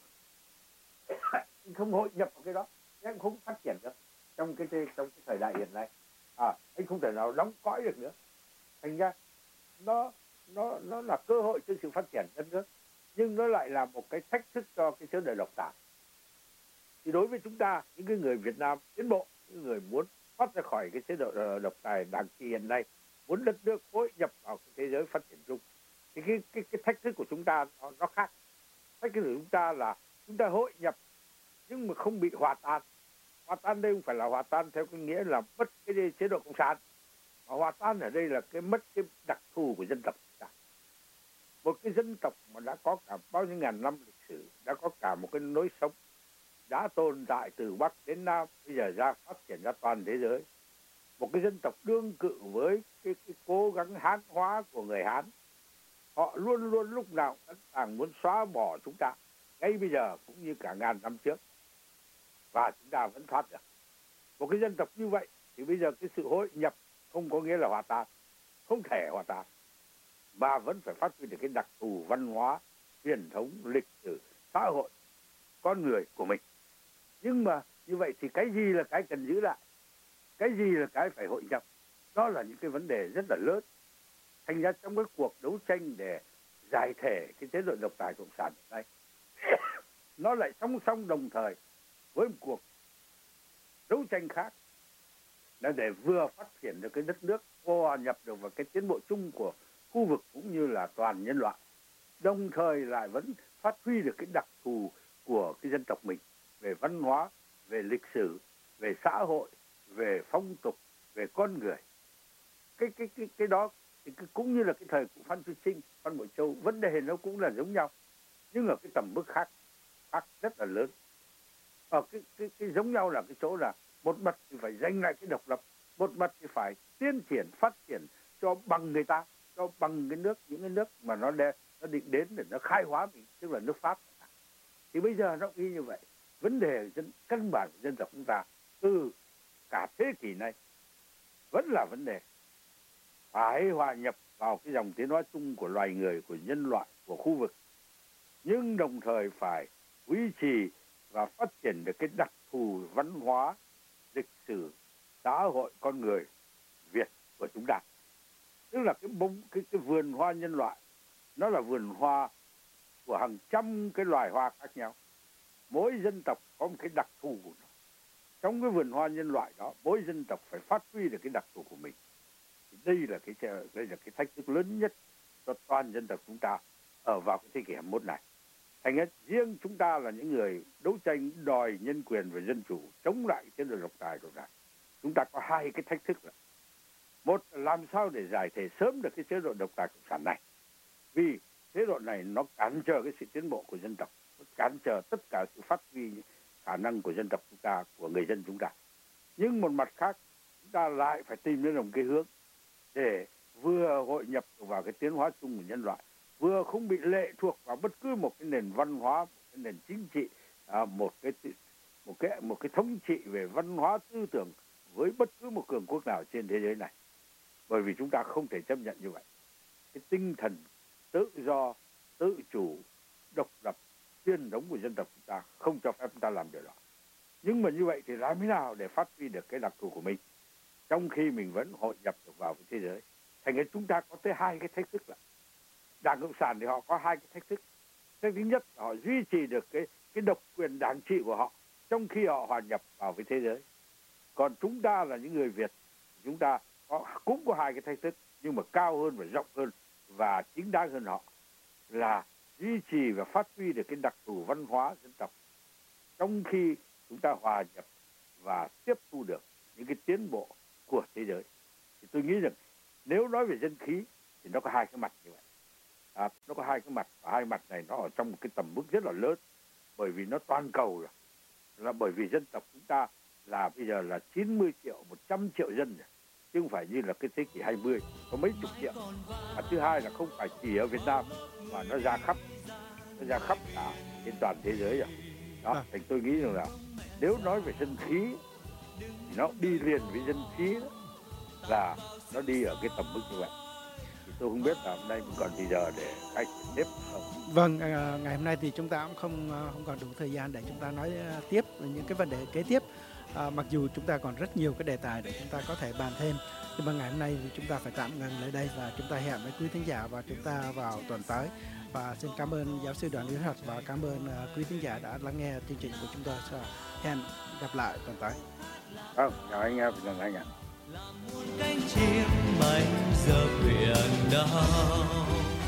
anh không hội nhập vào cái đó, anh không phát triển được trong cái thời đại hiện nay, anh không thể nào đóng cõi được nữa. Thành ra nó là cơ hội cho sự phát triển đất nước, nhưng nó lại là một cái thách thức cho cái chế độ độc tài. Thì đối với chúng ta, những cái người Việt Nam tiến bộ, những người muốn thoát ra khỏi cái chế độ độc tài đảng trị hiện nay, muốn đất nước hội nhập vào cái thế giới phát triển chung, thì cái thách thức của chúng ta nó khác. Thách thức của chúng ta là chúng ta hội nhập nhưng mà không bị hòa tan. Hòa tan đây không phải là hòa tan theo cái nghĩa là mất cái chế độ cộng sản, mà hòa tan ở đây là cái mất cái đặc thù của dân tộc chúng ta. Một cái dân tộc mà đã có cả bao nhiêu ngàn năm lịch sử, đã có cả một cái lối sống đã tồn tại từ Bắc đến Nam, bây giờ ra phát triển ra toàn thế giới. Một cái dân tộc đương cự với cái cố gắng Hán hóa của người Hán. Họ luôn luôn lúc nào sẵn sàng muốn xóa bỏ chúng ta, ngay bây giờ cũng như cả ngàn năm trước. Và chúng ta vẫn thoát được. Một cái dân tộc như vậy thì bây giờ cái sự hội nhập không có nghĩa là hòa tan, không thể hòa tan, mà vẫn phải phát huy được cái đặc thù văn hóa, truyền thống, lịch sử, xã hội, con người của mình. Nhưng mà như vậy thì cái gì là cái cần giữ lại, cái gì là cái phải hội nhập, đó là những cái vấn đề rất là lớn. Thành ra trong cái cuộc đấu tranh để giải thể cái chế độ độc tài cộng sản hiện nay, nó lại song song đồng thời với một cuộc đấu tranh khác, là để vừa phát triển được cái đất nước, hòa nhập được vào cái tiến bộ chung của khu vực cũng như là toàn nhân loại, đồng thời lại vẫn phát huy được cái đặc thù của cái dân tộc mình về văn hóa, về lịch sử, về xã hội, về phong tục, về con người. Cái đó thì cũng như là cái thời của Phan Chu Trinh, Phan Bội Châu, vấn đề nó cũng là giống nhau, nhưng ở cái tầm mức khác rất là lớn. Ở cái giống nhau là cái chỗ là một mặt thì phải giành lại cái độc lập, một mặt thì phải tiến triển phát triển cho bằng người ta, cho bằng cái nước, những cái nước mà nó định đến để nó khai hóa mình, tức là nước Pháp. Thì bây giờ nó y như vậy. Vấn đề căn bản của dân tộc chúng ta từ cả thế kỷ này vẫn là vấn đề phải hòa nhập vào cái dòng tiến hóa chung của loài người, của nhân loại, của khu vực, nhưng đồng thời phải duy trì và phát triển được cái đặc thù văn hóa, lịch sử, xã hội, con người Việt của chúng ta. Tức là cái vườn hoa nhân loại, nó là vườn hoa của hàng trăm cái loài hoa khác nhau. Mỗi dân tộc có một cái đặc thù của nó. Trong cái vườn hoa nhân loại đó, mỗi dân tộc phải phát huy được cái đặc thù của mình. Thì đây là cái thách thức lớn nhất cho toàn dân tộc chúng ta ở vào cái thế kỷ 21 này. Thành ra riêng chúng ta là những người đấu tranh đòi nhân quyền và dân chủ, chống lại chế độ độc tài của đảng. Chúng ta có hai cái thách thức là: một là làm sao để giải thể sớm được cái chế độ độc tài cộng sản này, vì chế độ này nó cản trở cái sự tiến bộ của dân tộc, nó cản trở tất cả sự phát huy khả năng của dân tộc chúng ta, của người dân chúng ta. Nhưng một mặt khác, chúng ta lại phải tìm đến một cái hướng để vừa hội nhập vào cái tiến hóa chung của nhân loại, vừa không bị lệ thuộc vào bất cứ một cái nền văn hóa, một cái nền chính trị, một cái thống trị về văn hóa tư tưởng với bất cứ một cường quốc nào trên thế giới này. Bởi vì chúng ta không thể chấp nhận như vậy. Cái tinh thần tự do, tự chủ, độc lập, truyền thống của dân tộc chúng ta không cho phép chúng ta làm điều đó. Nhưng mà như vậy thì làm thế nào để phát huy được cái đặc thù của mình trong khi mình vẫn hội nhập được vào với thế giới? Thành ra chúng ta có tới hai cái thách thức là Đảng Cộng sản thì họ có hai cái thách thức. Thách thứ nhất là họ duy trì được cái độc quyền đảng trị của họ trong khi họ hòa nhập vào với thế giới. Còn chúng ta là những người Việt, chúng ta cũng có hai cái thách thức, nhưng mà cao hơn và rộng hơn và chính đáng hơn họ, là duy trì và phát huy được cái đặc thù văn hóa dân tộc trong khi chúng ta hòa nhập và tiếp thu được những cái tiến bộ của thế giới. Thì tôi nghĩ rằng nếu nói về dân khí thì nó có hai cái mặt như vậy. Nó có hai cái mặt, và hai mặt này nó ở trong một cái tầm mức rất là lớn, bởi vì nó toàn cầu rồi. Là bởi vì dân tộc chúng ta là bây giờ là 90 triệu, 100 triệu dân rồi, chứ không phải như là cái thế kỷ 20 có mấy chục triệu. Và thứ hai là không phải chỉ ở Việt Nam mà nó ra khắp cả trên toàn thế giới rồi. Đó, thành tôi nghĩ rằng là nếu nói về dân khí thì nó đi liền với dân khí đó, là nó đi ở cái tầm mức như vậy. Thì tôi không biết là hôm nay mình còn gì giờ để khai tiếp không? Vâng, ngày hôm nay thì chúng ta cũng không còn đủ thời gian để chúng ta nói tiếp những cái vấn đề kế tiếp. Mặc dù chúng ta còn rất nhiều cái đề tài để chúng ta có thể bàn thêm, nhưng mà ngày hôm nay thì chúng ta phải tạm ngừng lại đây và chúng ta hẹn với quý thính giả và chúng ta vào tuần tới. Và xin cảm ơn giáo sư Đoàn Lý Thật và cảm ơn quý thính giả đã lắng nghe chương trình của chúng tôi. Hẹn gặp lại tuần tới. Chào anh em, chào anh ạ. Cánh chim bay giờ biển đảo.